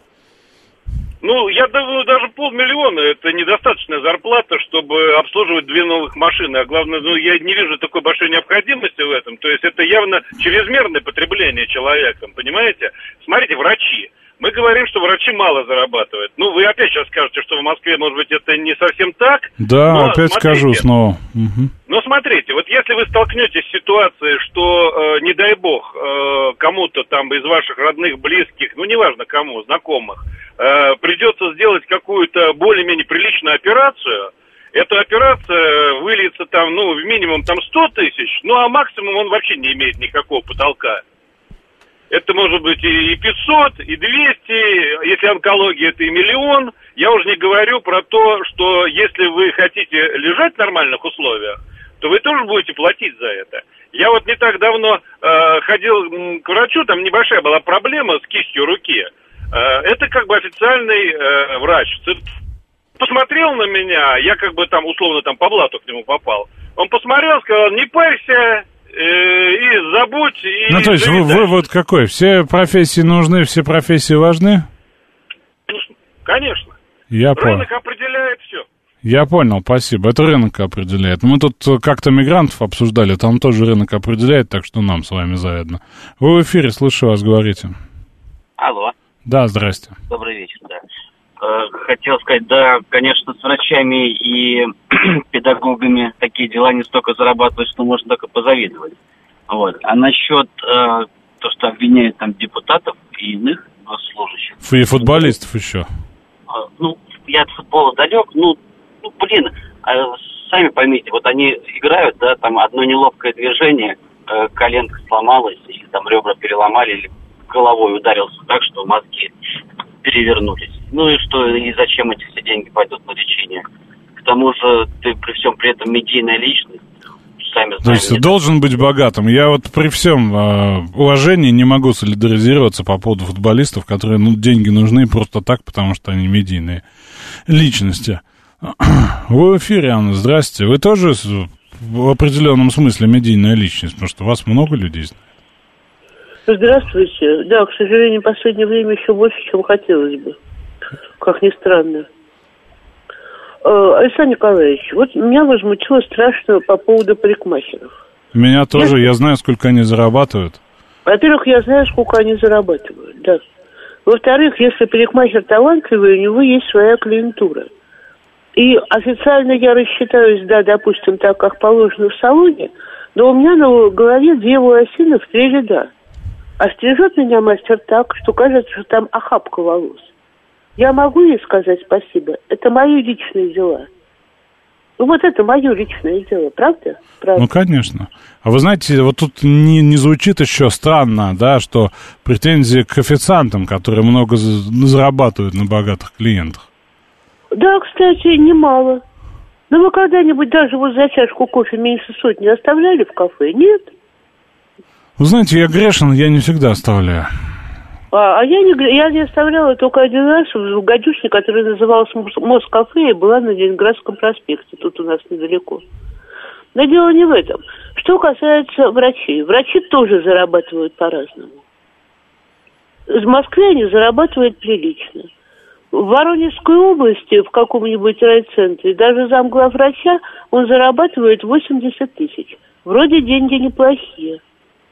Ну, я думаю, даже полмиллиона – это недостаточная зарплата, чтобы обслуживать две новых машины. А главное, ну, я не вижу такой большой необходимости в этом. То есть это явно чрезмерное потребление человеком, понимаете? Смотрите, врачи. Мы говорим, что врачи мало зарабатывают. Ну, вы опять сейчас скажете, что в Москве, может быть, это не совсем так. Да, но, опять смотрите, скажу снова. Угу. Но смотрите, вот если вы столкнетесь с ситуацией, что, э, не дай бог, э, кому-то там из ваших родных, близких, ну, неважно кому, знакомых, э, придется сделать какую-то более-менее приличную операцию, эта операция выльется там, ну, в минимум там сто тысяч, ну, а максимум он вообще не имеет никакого потолка. Это может быть и пятьсот, и двести, если онкология, это и миллион. Я уже не говорю про то, что если вы хотите лежать в нормальных условиях, то вы тоже будете платить за это. Я вот не так давно э, ходил к врачу, там небольшая была проблема с кистью руки. Э, это как бы официальный э, врач. Посмотрел на меня, я как бы там условно там по блату к нему попал. Он посмотрел, сказал, не парься. И забудь, и... Ну, то есть вы, вывод какой? Все профессии нужны, все профессии важны? Конечно. Я рынок понял. определяет все. Я понял, спасибо. Это рынок определяет. Мы тут как-то мигрантов обсуждали, там тоже рынок определяет, так что нам с вами заодно. Вы в эфире, слышу вас, говорите. Алло. Да, здрасте. Добрый вечер, да. Хотел сказать, да, конечно, с врачами и педагогами такие дела не столько зарабатывают, что можно только позавидовать. Вот. А насчет э, то, что обвиняют там депутатов и иных госслужащих. И футболистов еще. Э, ну, я от футбола далек, ну, ну блин, э, сами поймите, вот они играют, да, там одно неловкое движение, э, коленка сломалась, или там ребра переломали, или головой ударился так, что мозги перевернулись. Ну и что, и зачем эти все деньги пойдут на лечение? К тому же ты при всем при этом медийная личность, сами знаете. То есть нет. Должен быть богатым. Я вот при всем э, уважении не могу солидаризироваться по поводу футболистов, которые, ну, деньги нужны просто так, потому что они медийные личности. Вы в эфире, Анна, здрасте. Вы тоже в определенном смысле медийная личность, потому что вас много людей знает. Здравствуйте. Да, к сожалению, в последнее время еще больше, чем хотелось бы. Как ни странно. Александр Николаевич, вот меня возмутило страшно по поводу парикмахеров. Меня тоже, я, я знаю, сколько они зарабатывают. Во-первых, я знаю, сколько они зарабатывают, да. Во-вторых, если парикмахер талантливый, у него есть своя клиентура. И официально я рассчитаюсь, да, допустим, так, как положено в салоне, но у меня на голове две волосины в три ряда. А стрижет меня мастер так, что кажется, что там охапка волос. Я могу ей сказать спасибо? Это мои личные дела. Ну вот это мое личное дело, правда? Правда. Ну, конечно. А вы знаете, вот тут не, не звучит еще странно, да, что претензии к официантам, которые много зарабатывают на богатых клиентах. Да, кстати, немало. Но вы когда-нибудь даже вот за чашку кофе меньше сотни оставляли в кафе? Нет? Вы знаете, я грешен, я не всегда оставляю. А, а я, не, я не оставляла только один раз в гадюшне, который назывался Москафе, и была на Ленинградском проспекте, тут у нас недалеко. Но дело не в этом. Что касается врачей. Врачи тоже зарабатывают по-разному. В Москве они зарабатывают прилично. В Воронежской области, в каком-нибудь райцентре, даже замглавврача, он зарабатывает восемьдесят тысяч. Вроде деньги неплохие.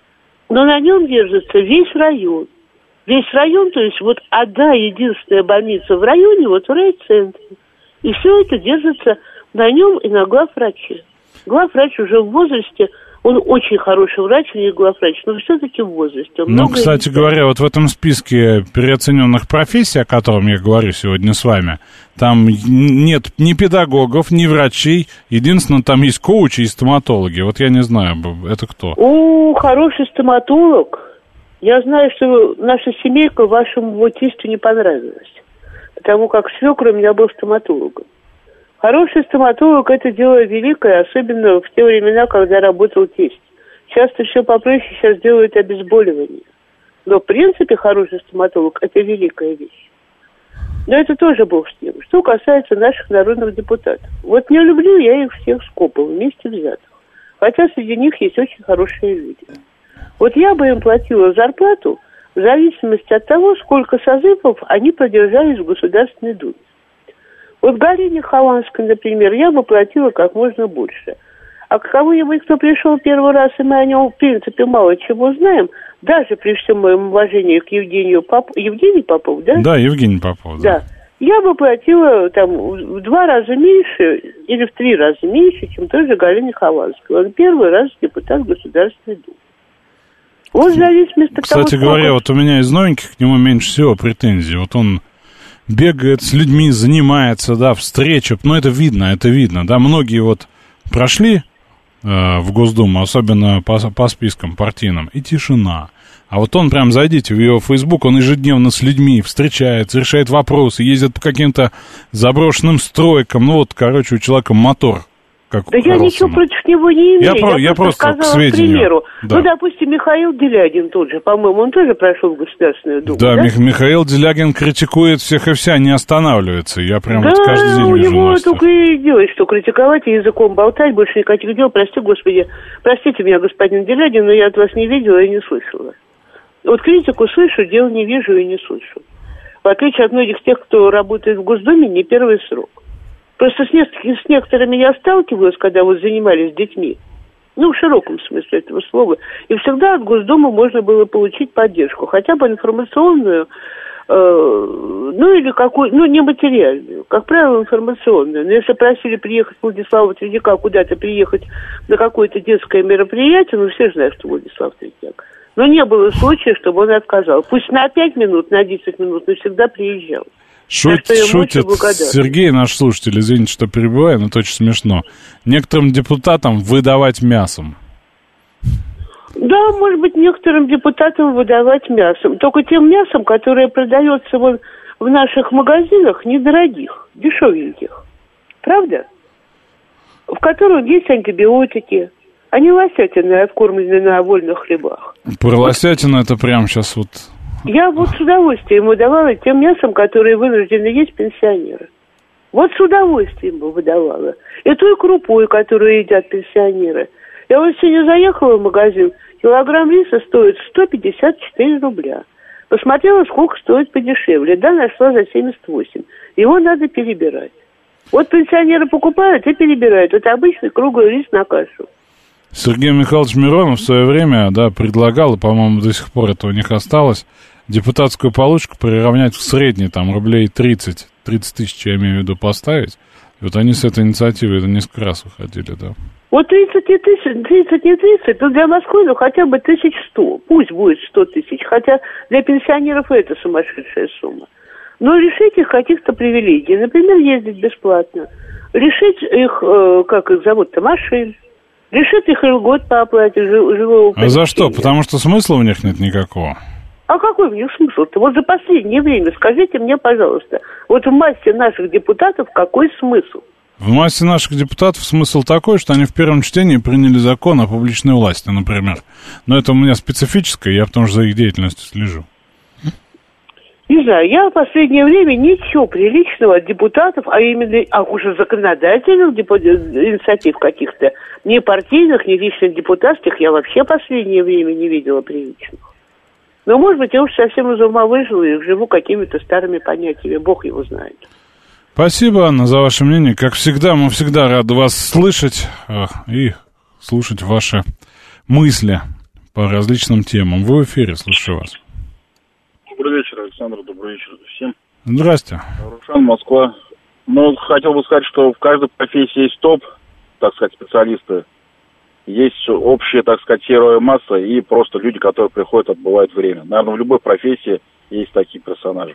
Но на нем держится весь район. Весь район, то есть вот одна единственная больница в районе, вот в райцентре. И все это держится на нем и на главвраче. Главврач уже в возрасте, он очень хороший врач, не главврач, но все-таки в возрасте. Ну, кстати говоря, вот в этом списке переоцененных профессий, о котором я говорю сегодня с вами, там нет ни педагогов, ни врачей, единственное, там есть коучи и стоматологи. Вот я не знаю, это кто? О, хороший стоматолог. Я знаю, что наша семейка вашему вот тестю не понравилась, потому как свекр у меня был стоматологом. Хороший стоматолог – это дело великое, особенно в те времена, когда работал тесть. Часто все попроще, сейчас делают обезболивание. Но, в принципе, хороший стоматолог – это великая вещь. Но это тоже бог с ним. Что касается наших народных депутатов. Вот не люблю я их всех скопом, вместе взятых. Хотя среди них есть очень хорошие люди. Вот я бы им платила зарплату в зависимости от того, сколько созывов они продержались в Государственной Думе. Вот Галине Хованской, например, я бы платила как можно больше. А к кому-нибудь, кто пришел первый раз, и мы о нем, в принципе, мало чего знаем, даже при всем моем уважении к Евгению Поп... Евгений Попов, да? Да, Евгений Попов, да. Да. Я бы платила там в два раза меньше или в три раза меньше, чем той же Галине Хованской. Он первый раз депутат Государственной Думы. Вот в зависимости от того, кстати говоря, сколько... вот у меня из новеньких к нему меньше всего претензий. Вот он бегает с людьми, занимается, да, встречи. Ну, это видно, это видно, да. Многие вот прошли э, в Госдуму, особенно по, по спискам партийным, и тишина. А вот он прям, зайдите в его Facebook, он ежедневно с людьми встречается, решает вопросы, ездит по каким-то заброшенным стройкам. Ну, вот, короче, у человека мотор. Как да я ничего против него не имею. Я, я, про, я просто сказала, к сведению. К примеру. Да. Ну, допустим, Михаил Делягин тот же, по-моему, он тоже прошел в Государственную Думу, да? Да, Мих- Михаил Делягин критикует всех и вся, не останавливается. Я прям да, вот каждый день у вижу него новости. только и делать, что критиковать и языком болтать, больше никаких дел. Прости, Господи, простите меня, господин Делягин, но я от вас не видела и не слышала. Вот критику слышу, дел не вижу и не слышу. В отличие от многих тех, кто работает в Госдуме, не первый срок. Просто с, не- с некоторыми я сталкивалась, когда вот занимались детьми. Ну, в широком смысле этого слова. И всегда от Госдумы можно было получить поддержку. Хотя бы информационную, э, ну, или какую, ну, не материальную. Как правило, информационную. Но если просили приехать Владислава Тредяка куда-то приехать на какое-то детское мероприятие, ну, все знают, что Владислав Тредяк. Но не было случая, чтобы он отказал. Пусть на пять минут, на десять минут, но всегда приезжал. Шут, шутит Сергей, наш слушатель, извините, что перебиваю, но это очень смешно. Некоторым депутатам выдавать мясом. Да, может быть, некоторым депутатам выдавать мясом. Только тем мясом, которое продается вот в наших магазинах, недорогих, дешевеньких. Правда? В которых есть антибиотики. А не лосятина, откормленные на вольных хлебах. Про лосятину это прям сейчас вот... Я вот с удовольствием выдавала тем мясом, которое вынуждены есть пенсионеры. Вот с удовольствием бы выдавала. И той крупой, которую едят пенсионеры. Я вот сегодня заехала в магазин, килограмм риса стоит сто пятьдесят четыре рубля. Посмотрела, сколько стоит подешевле. Да, нашла за семьдесят восемь. Его надо перебирать. Вот пенсионеры покупают и перебирают. Это обычный круглый рис на кашу. Сергей Михайлович Миронов в свое время, да, предлагал, и, по-моему, до сих пор это у них осталось, депутатскую получку приравнять в средний, там, рублей тридцать, тридцать тысяч, я имею в виду, поставить. И вот они с этой инициативой это несколько раз выходили, да. Вот тридцать не тысяч, тридцать не тридцать, то для Москвы, ну, хотя бы тысяч сто. Пусть будет сто тысяч, хотя для пенсионеров это сумасшедшая сумма. Но лишить их каких-то привилегий, например, ездить бесплатно, лишить их, э, как их зовут-то, машин, лишить их льгот по оплате жилого помещения. А за что? Потому что смысла в них нет никакого. А какой в них смысл-то? Вот за последнее время, скажите мне, пожалуйста, вот в массе наших депутатов какой смысл? В массе наших депутатов смысл такой, что они в первом чтении приняли закон о публичной власти, например. Но это у меня специфическое, я потому что за их деятельностью слежу. Не знаю, я в последнее время ничего приличного от депутатов, а именно, а уже законодательных депу- инициатив каких-то, ни партийных, ни личных депутатских, я вообще в последнее время не видела приличных. Но, может быть, я уж совсем из ума выжила и живу какими-то старыми понятиями, Бог его знает. Спасибо, Анна, за ваше мнение. Как всегда, мы всегда рады вас слышать э, и слушать ваши мысли по различным темам. Вы в эфире, слушаю вас. Добрый вечер, Александр, добрый вечер всем. Здрасте. Рушан, Москва. Ну, хотел бы сказать, что в каждой профессии есть топ, так сказать, специалисты. Есть общая, так сказать, серая масса и просто люди, которые приходят, отбывают время. Наверное, в любой профессии есть такие персонажи.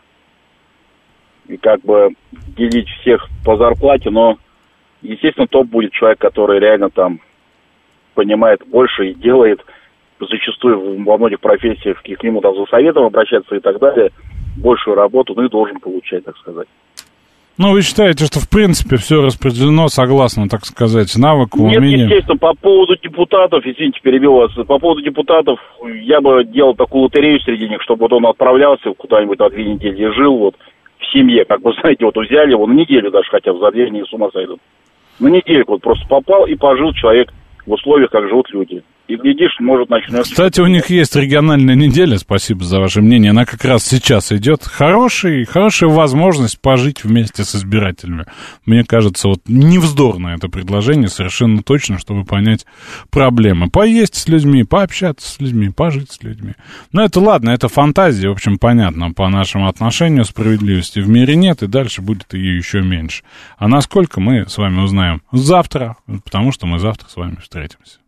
И как бы делить всех по зарплате, но, естественно, топ будет человек, который реально там понимает больше и делает, зачастую во многих профессиях к нему там за советом обращаться и так далее, большую работу, ну и должен получать, так сказать. Ну, вы считаете, что, в принципе, все распределено согласно, так сказать, навыку, Нет, умениям? естественно, по поводу депутатов, извините, перебил вас, по поводу депутатов, я бы делал такую лотерею среди них, чтобы вот он отправлялся куда-нибудь на две недели и жил вот в семье, как вы знаете, вот взяли его на неделю даже хотя бы, за две они с ума сойдут. На недельку вот просто попал и пожил человек в условиях, как живут люди. И, глядишь, может, начнется... Кстати, у них есть региональная неделя, спасибо за ваше мнение, она как раз сейчас идет. Хороший, хорошая возможность пожить вместе с избирателями. Мне кажется, вот невздорное это предложение, совершенно точно, чтобы понять проблемы. Поесть с людьми, пообщаться с людьми, пожить с людьми. Но это ладно, это фантазия, в общем, понятно, по нашему отношению справедливости в мире нет, и дальше будет ее еще меньше. А насколько, мы с вами узнаем завтра, потому что мы завтра с вами встретимся.